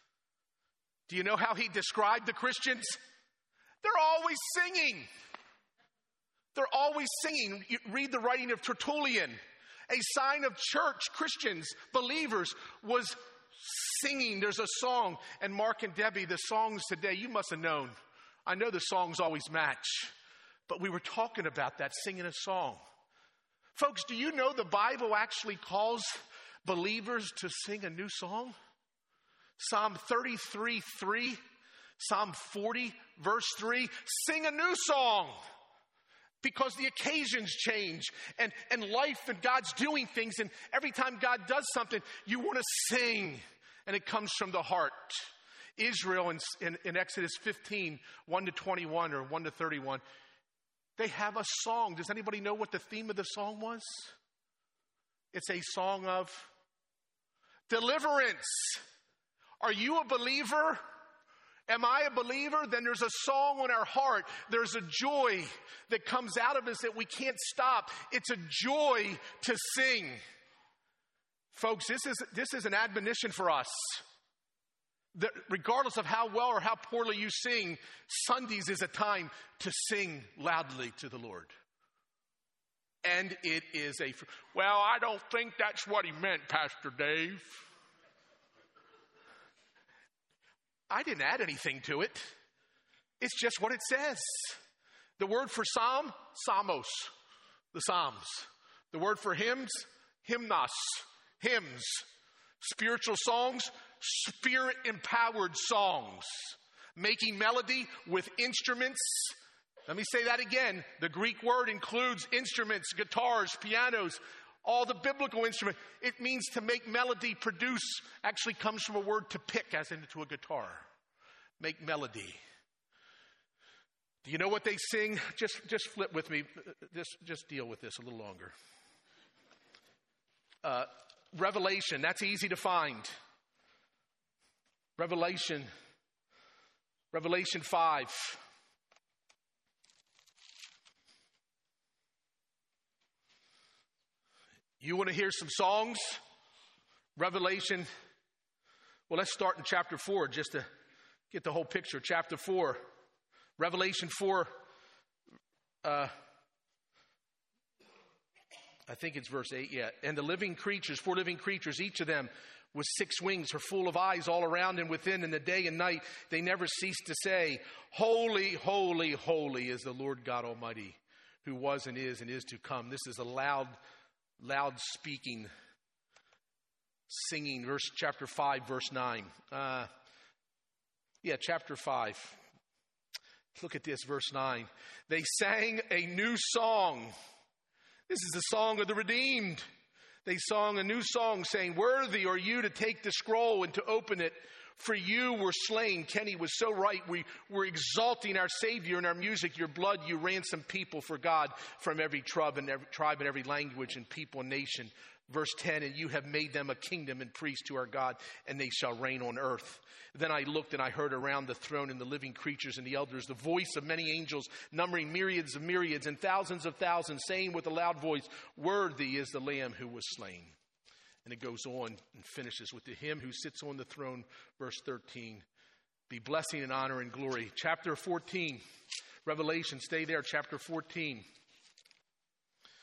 Do you know how he described the Christians? They're always singing. They're always singing. You read the writing of Tertullian. A sign of church, Christians, believers, was singing. There's a song. And Mark and Debbie, the songs today, you must have known. I know the songs always match. But we were talking about that, singing a song. Folks, do you know the Bible actually calls believers to sing a new song? Psalm thirty-three, three, Psalm forty, verse three, sing a new song. Because the occasions change and, and life and God's doing things, and every time God does something, you want to sing, and it comes from the heart. Israel in, in, in Exodus fifteen, one to twenty-one or one to thirty-one, they have a song. Does anybody know what the theme of the song was? It's a song of deliverance. Are you a believer? Am I a believer? Then there's a song on our heart. There's a joy that comes out of us that we can't stop. It's a joy to sing. Folks, this is, this is an admonition for us. That regardless of how well or how poorly you sing, Sundays is a time to sing loudly to the Lord. And it is a, well, I don't think that's what he meant, Pastor Dave. I didn't add anything to it. It's just what it says. The word for psalm, psalmos, the psalms. The word for hymns, hymnos, hymns. Spiritual songs, spirit-empowered songs. Making melody with instruments. Let me say that again. The Greek word includes instruments, guitars, pianos, all the biblical instruments. It means to make melody, produce, actually comes from a word to pick, as into a guitar. Make melody. Do you know what they sing? Just, just flip with me. Just, just deal with this a little longer. Uh, Revelation, that's easy to find. Revelation, Revelation five. You want to hear some songs? Revelation. Well, let's start in chapter four just to get the whole picture. Chapter four. Revelation four. Uh, I think it's verse eight, yeah. And the living creatures, four living creatures, each of them with six wings, are full of eyes all around and within, and the day and night they never cease to say, holy, holy, holy is the Lord God Almighty, who was and is and is to come. This is a loud Loud speaking, singing, verse chapter five, verse nine. Uh, yeah, chapter five. Look at this, verse nine. They sang a new song. This is the song of the redeemed. They sang a new song saying, worthy are you to take the scroll and to open it. For you were slain. Kenny was so right. We were exalting our Savior in our music. Your blood, you ransomed people for God from every tribe and every tribe and every language and people and nation. Verse ten, and you have made them a kingdom and priests to our God, and they shall reign on earth. Then I looked and I heard around the throne and the living creatures and the elders the voice of many angels, numbering myriads of myriads and thousands of thousands, saying with a loud voice, worthy is the Lamb who was slain. And it goes on and finishes with the him who sits on the throne, verse thirteen. Be blessing and honor and glory. Chapter fourteen, Revelation, stay there, chapter fourteen.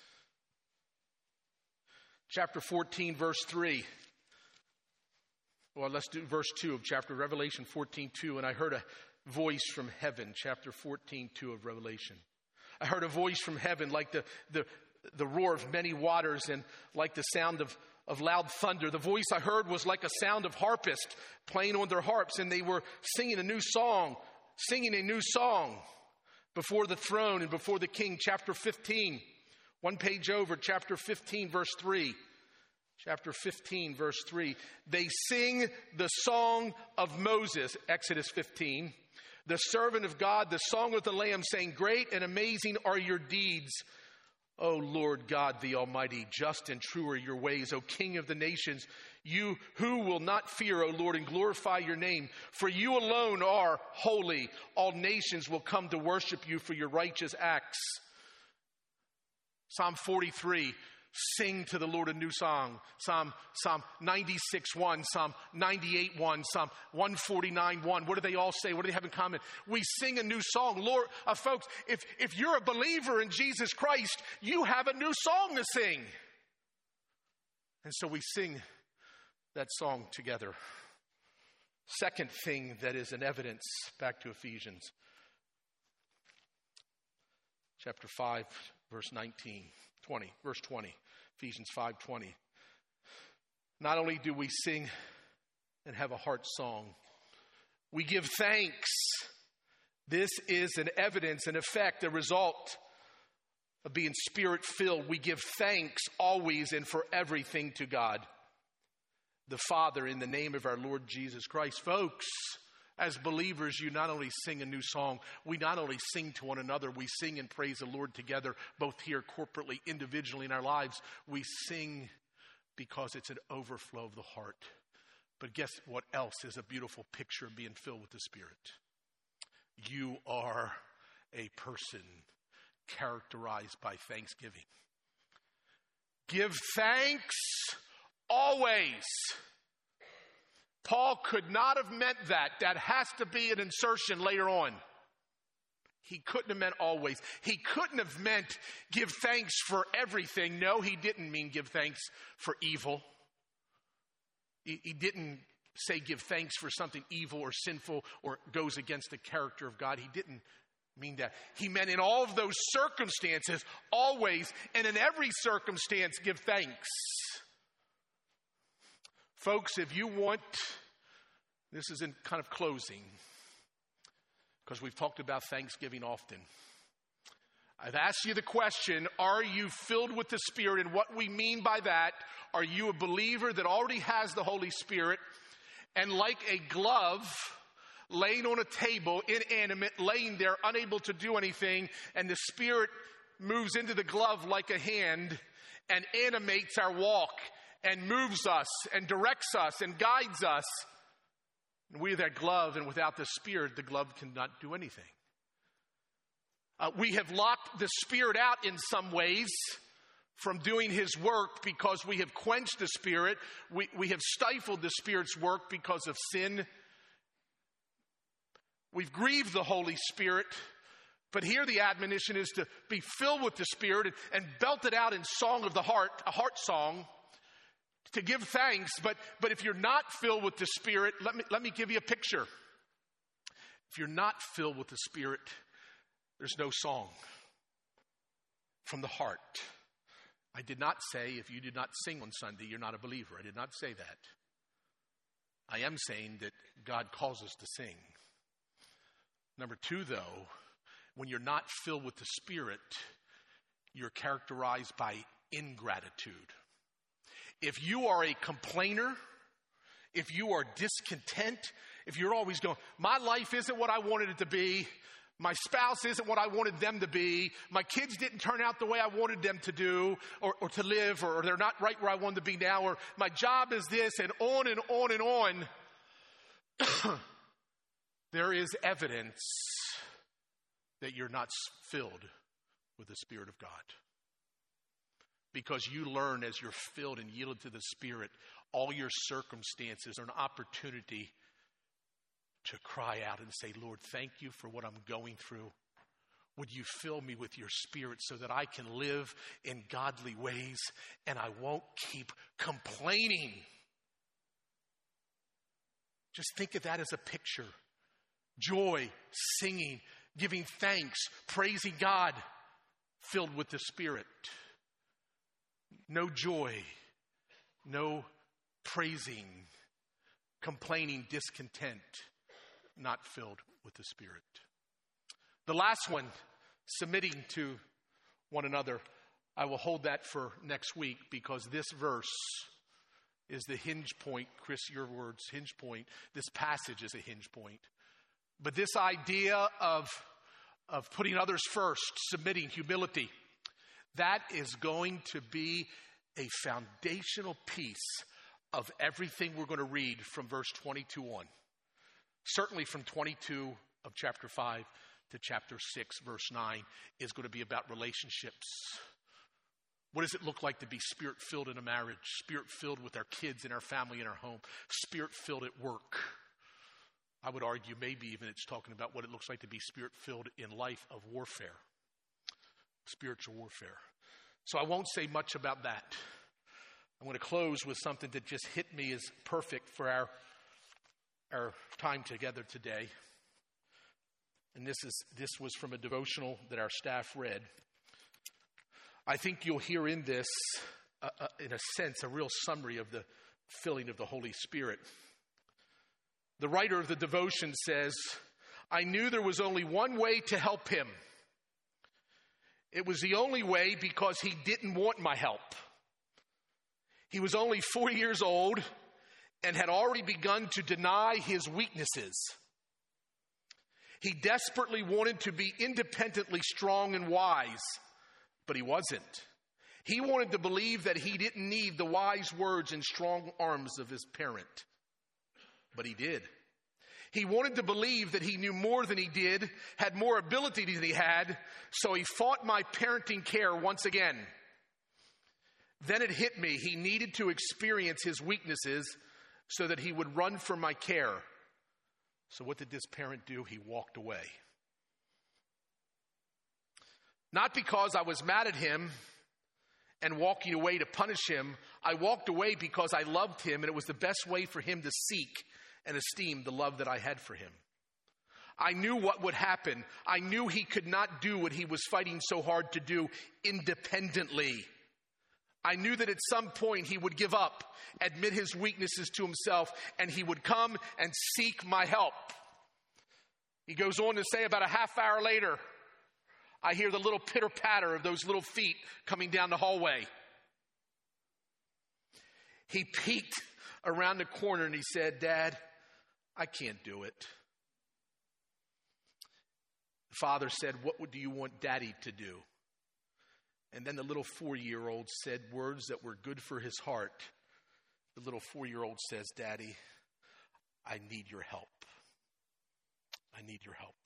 Chapter fourteen, verse three. Well, let's do verse two of chapter Revelation fourteen two. And I heard a voice from heaven, chapter fourteen two of Revelation. I heard a voice from heaven like the, the, the roar of many waters and like the sound of, of loud thunder. The voice I heard was like a sound of harpists playing on their harps, and they were singing a new song, singing a new song before the throne and before the King. Chapter fifteen, one page over, chapter fifteen, verse three. Chapter fifteen, verse three. They sing the song of Moses, Exodus fifteen. The servant of God, the song of the Lamb, saying, great and amazing are your deeds, O Lord God the Almighty. Just and true are your ways, O King of the nations. You who will not fear, O Lord, and glorify your name. For you alone are holy. All nations will come to worship you for your righteous acts. Psalm forty-three. Sing to the Lord a new song. Psalm, Psalm ninety-six one, Psalm ninety-eight one, Psalm one forty-nine one. What do they all say? What do they have in common? We sing a new song. Lord, uh, folks, if, if you're a believer in Jesus Christ, you have a new song to sing. And so we sing that song together. Second thing that is an evidence, back to Ephesians. Chapter five, verse nineteen, twenty, verse twenty. Ephesians five twenty. Not only do we sing and have a heart song, we give thanks. This is an evidence, an effect, a result of being Spirit-filled. We give thanks always and for everything to God, the Father, in the name of our Lord Jesus Christ. Folks, as believers, you not only sing a new song, we not only sing to one another, we sing and praise the Lord together, both here corporately, individually in our lives. We sing because it's an overflow of the heart. But guess what else is a beautiful picture of being filled with the Spirit? You are a person characterized by thanksgiving. Give thanks always. Paul could not have meant that. That has to be an insertion later on. He couldn't have meant always. He couldn't have meant give thanks for everything. No, he didn't mean give thanks for evil. He, he didn't say give thanks for something evil or sinful or goes against the character of God. He didn't mean that. He meant in all of those circumstances, always and in every circumstance, give thanks. Folks, if you want, this is in kind of closing, because we've talked about Thanksgiving often. I've asked you the question, are you filled with the Spirit? And what we mean by that, are you a believer that already has the Holy Spirit? And like a glove laying on a table, inanimate, laying there, unable to do anything, and the Spirit moves into the glove like a hand and animates our walk and moves us and directs us and guides us. And we are that glove, and without the Spirit, the glove cannot do anything. Uh, we have locked the Spirit out in some ways from doing His work because we have quenched the Spirit. We, we have stifled the Spirit's work because of sin. We've grieved the Holy Spirit. But here the admonition is to be filled with the Spirit and, and belt it out in song of the heart, a heart song, to give thanks. But, but if you're not filled with the Spirit, let me, let me give you a picture. If you're not filled with the Spirit, there's no song from the heart. I did not say if you did not sing on Sunday, you're not a believer. I did not say that. I am saying that God calls us to sing. Number two, though, when you're not filled with the Spirit, you're characterized by ingratitude. If you are a complainer, if you are discontent, if you're always going, my life isn't what I wanted it to be, my spouse isn't what I wanted them to be, my kids didn't turn out the way I wanted them to do or, or to live, or, or they're not right where I want them to be now, or my job is this, and on and on and on, there is evidence that you're not filled with the Spirit of God. Because you learn as you're filled and yielded to the Spirit, all your circumstances are an opportunity to cry out and say, Lord, thank you for what I'm going through. Would you fill me with your Spirit so that I can live in godly ways and I won't keep complaining? Just think of that as a picture. Joy, singing, giving thanks, praising God, filled with the Spirit. No joy, no praising, complaining, discontent, not filled with the Spirit. The last one, submitting to one another, I will hold that for next week because this verse is the hinge point. Chris, your words, hinge point. This passage is a hinge point. But this idea of, of putting others first, submitting, humility, that is going to be a foundational piece of everything we're going to read from verse twenty-two on. Certainly from twenty-two of chapter five to chapter six, verse nine, is going to be about relationships. What does it look like to be Spirit-filled in a marriage? Spirit-filled with our kids and our family and our home. Spirit-filled at work. I would argue maybe even it's talking about what it looks like to be Spirit-filled in life of warfare. Spiritual warfare. So I won't say much about that. I'm going to close with something that just hit me as perfect for our, our time together today. And this is this was from a devotional that our staff read. I think you'll hear in this, uh, uh, in a sense, a real summary of the filling of the Holy Spirit. The writer of the devotion says, I knew there was only one way to help him. It was the only way because he didn't want my help. He was only four years old and had already begun to deny his weaknesses. He desperately wanted to be independently strong and wise, but he wasn't. He wanted to believe that he didn't need the wise words and strong arms of his parent, but he did. He wanted to believe that he knew more than he did, had more ability than he had, so he fought my parenting care once again. Then it hit me. He needed to experience his weaknesses so that he would run from my care. So what did this parent do? He walked away. Not because I was mad at him and walking away to punish him. I walked away because I loved him, and it was the best way for him to seek and esteem the love that I had for him. I knew what would happen. I knew he could not do what he was fighting so hard to do independently. I knew that at some point he would give up, admit his weaknesses to himself, and he would come and seek my help. He goes on to say about a half hour later, I hear the little pitter-patter of those little feet coming down the hallway. He peeked around the corner and he said, Dad, I can't do it. The father said, what do you want Daddy to do? And then the little four-year-old said words that were good for his heart. The little four-year-old says, Daddy, I need your help. I need your help.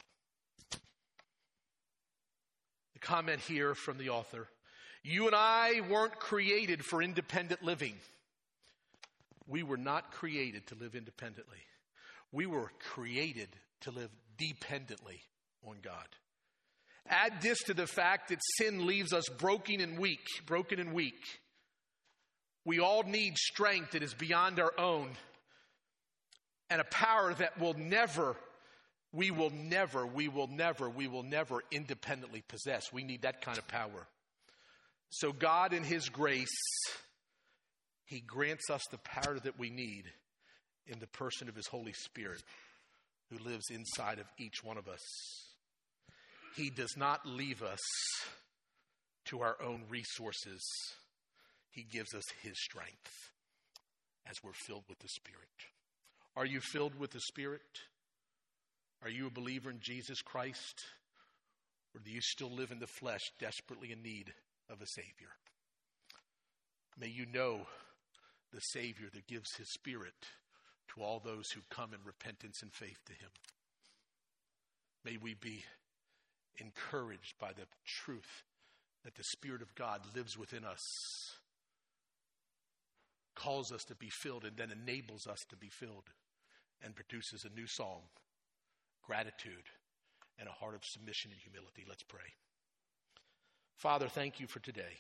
The comment here from the author, you and I weren't created for independent living. We were not created to live independently. We were created to live dependently on God. Add this to the fact that sin leaves us broken and weak, broken and weak. We all need strength that is beyond our own and a power that will never, we will never, we will never, we will never independently possess. We need that kind of power. So God in his grace, he grants us the power that we need in the person of his Holy Spirit who lives inside of each one of us. He does not leave us to our own resources. He gives us his strength as we're filled with the Spirit. Are you filled with the Spirit? Are you a believer in Jesus Christ? Or do you still live in the flesh, desperately in need of a Savior? May you know the Savior that gives his Spirit to all those who come in repentance and faith to him. May we be encouraged by the truth that the Spirit of God lives within us, calls us to be filled, and then enables us to be filled, and produces a new song, gratitude, and a heart of submission and humility. Let's pray. Father, thank you for today.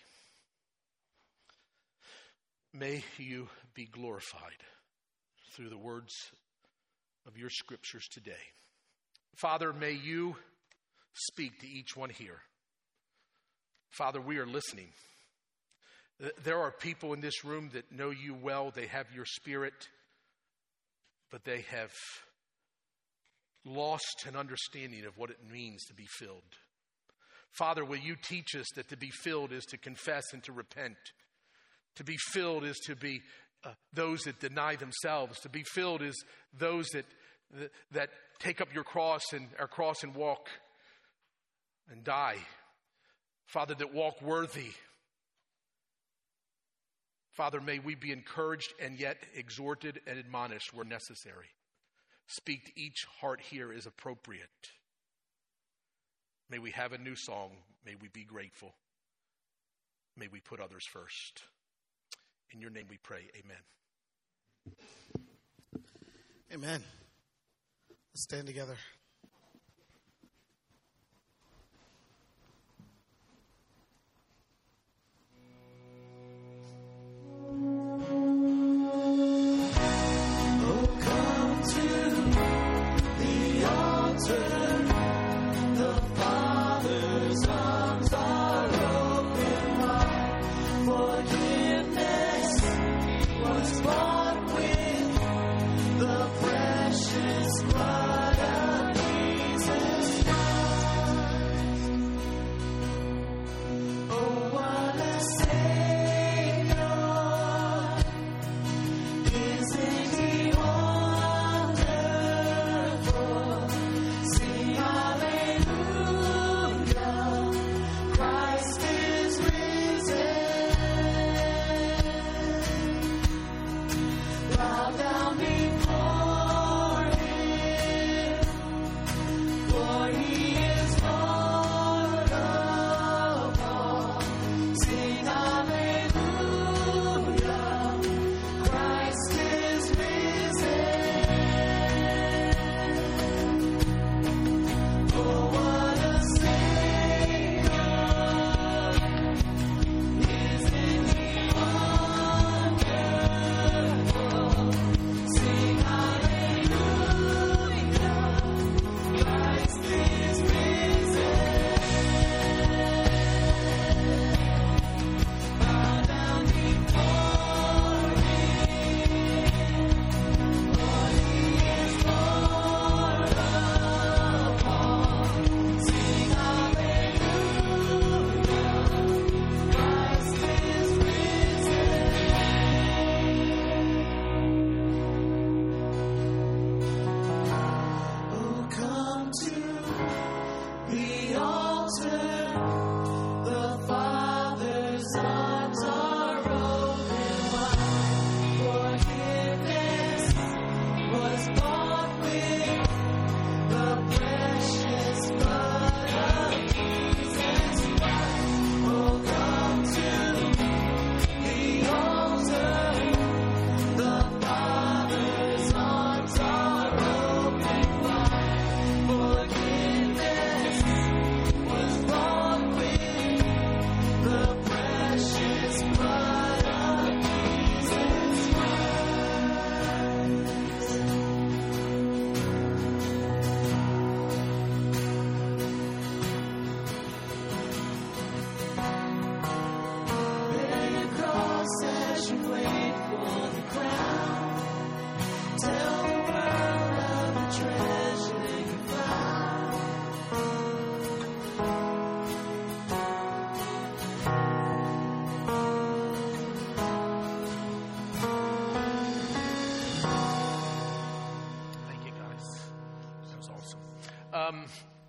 May you be glorified through the words of your scriptures today. Father, may you speak to each one here. Father, we are listening. There are people in this room that know you well. They have your spirit, but they have lost an understanding of what it means to be filled. Father, will you teach us that to be filled is to confess and to repent. To be filled is to be uh, those that deny themselves. To be filled is those that, that that take up your cross and our cross and walk and die. Father, that walk worthy. Father, may we be encouraged and yet exhorted and admonished where necessary. Speak to each heart here as appropriate. May we have a new song. May we be grateful. May we put others first. In your name we pray. Amen. Amen. Let's stand together. Um,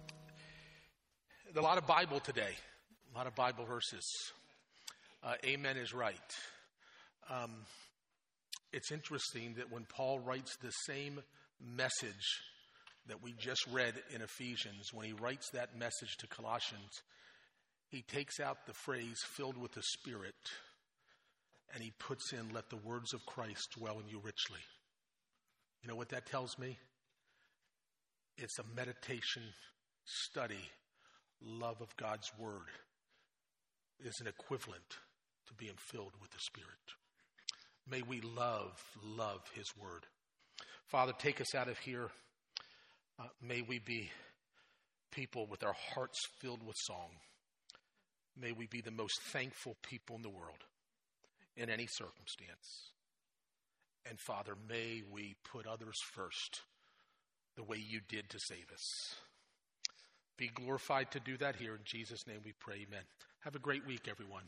a lot of Bible today, a lot of Bible verses. Uh, amen is right. Um, it's interesting that when Paul writes the same message that we just read in Ephesians, when he writes that message to Colossians, he takes out the phrase filled with the Spirit and he puts in, let the words of Christ dwell in you richly. You know what that tells me? It's a meditation, study, love of God's Word is an equivalent to being filled with the Spirit. May we love, love His Word. Father, take us out of here. Uh, may we be people with our hearts filled with song. May we be the most thankful people in the world in any circumstance. And Father, may we put others first the way you did to save us. Be glorified to do that here. In Jesus' name we pray, amen. Have a great week, everyone.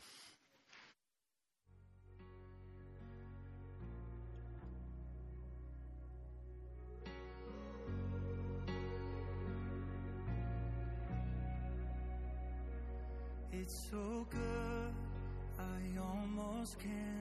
It's so good, I almost can't.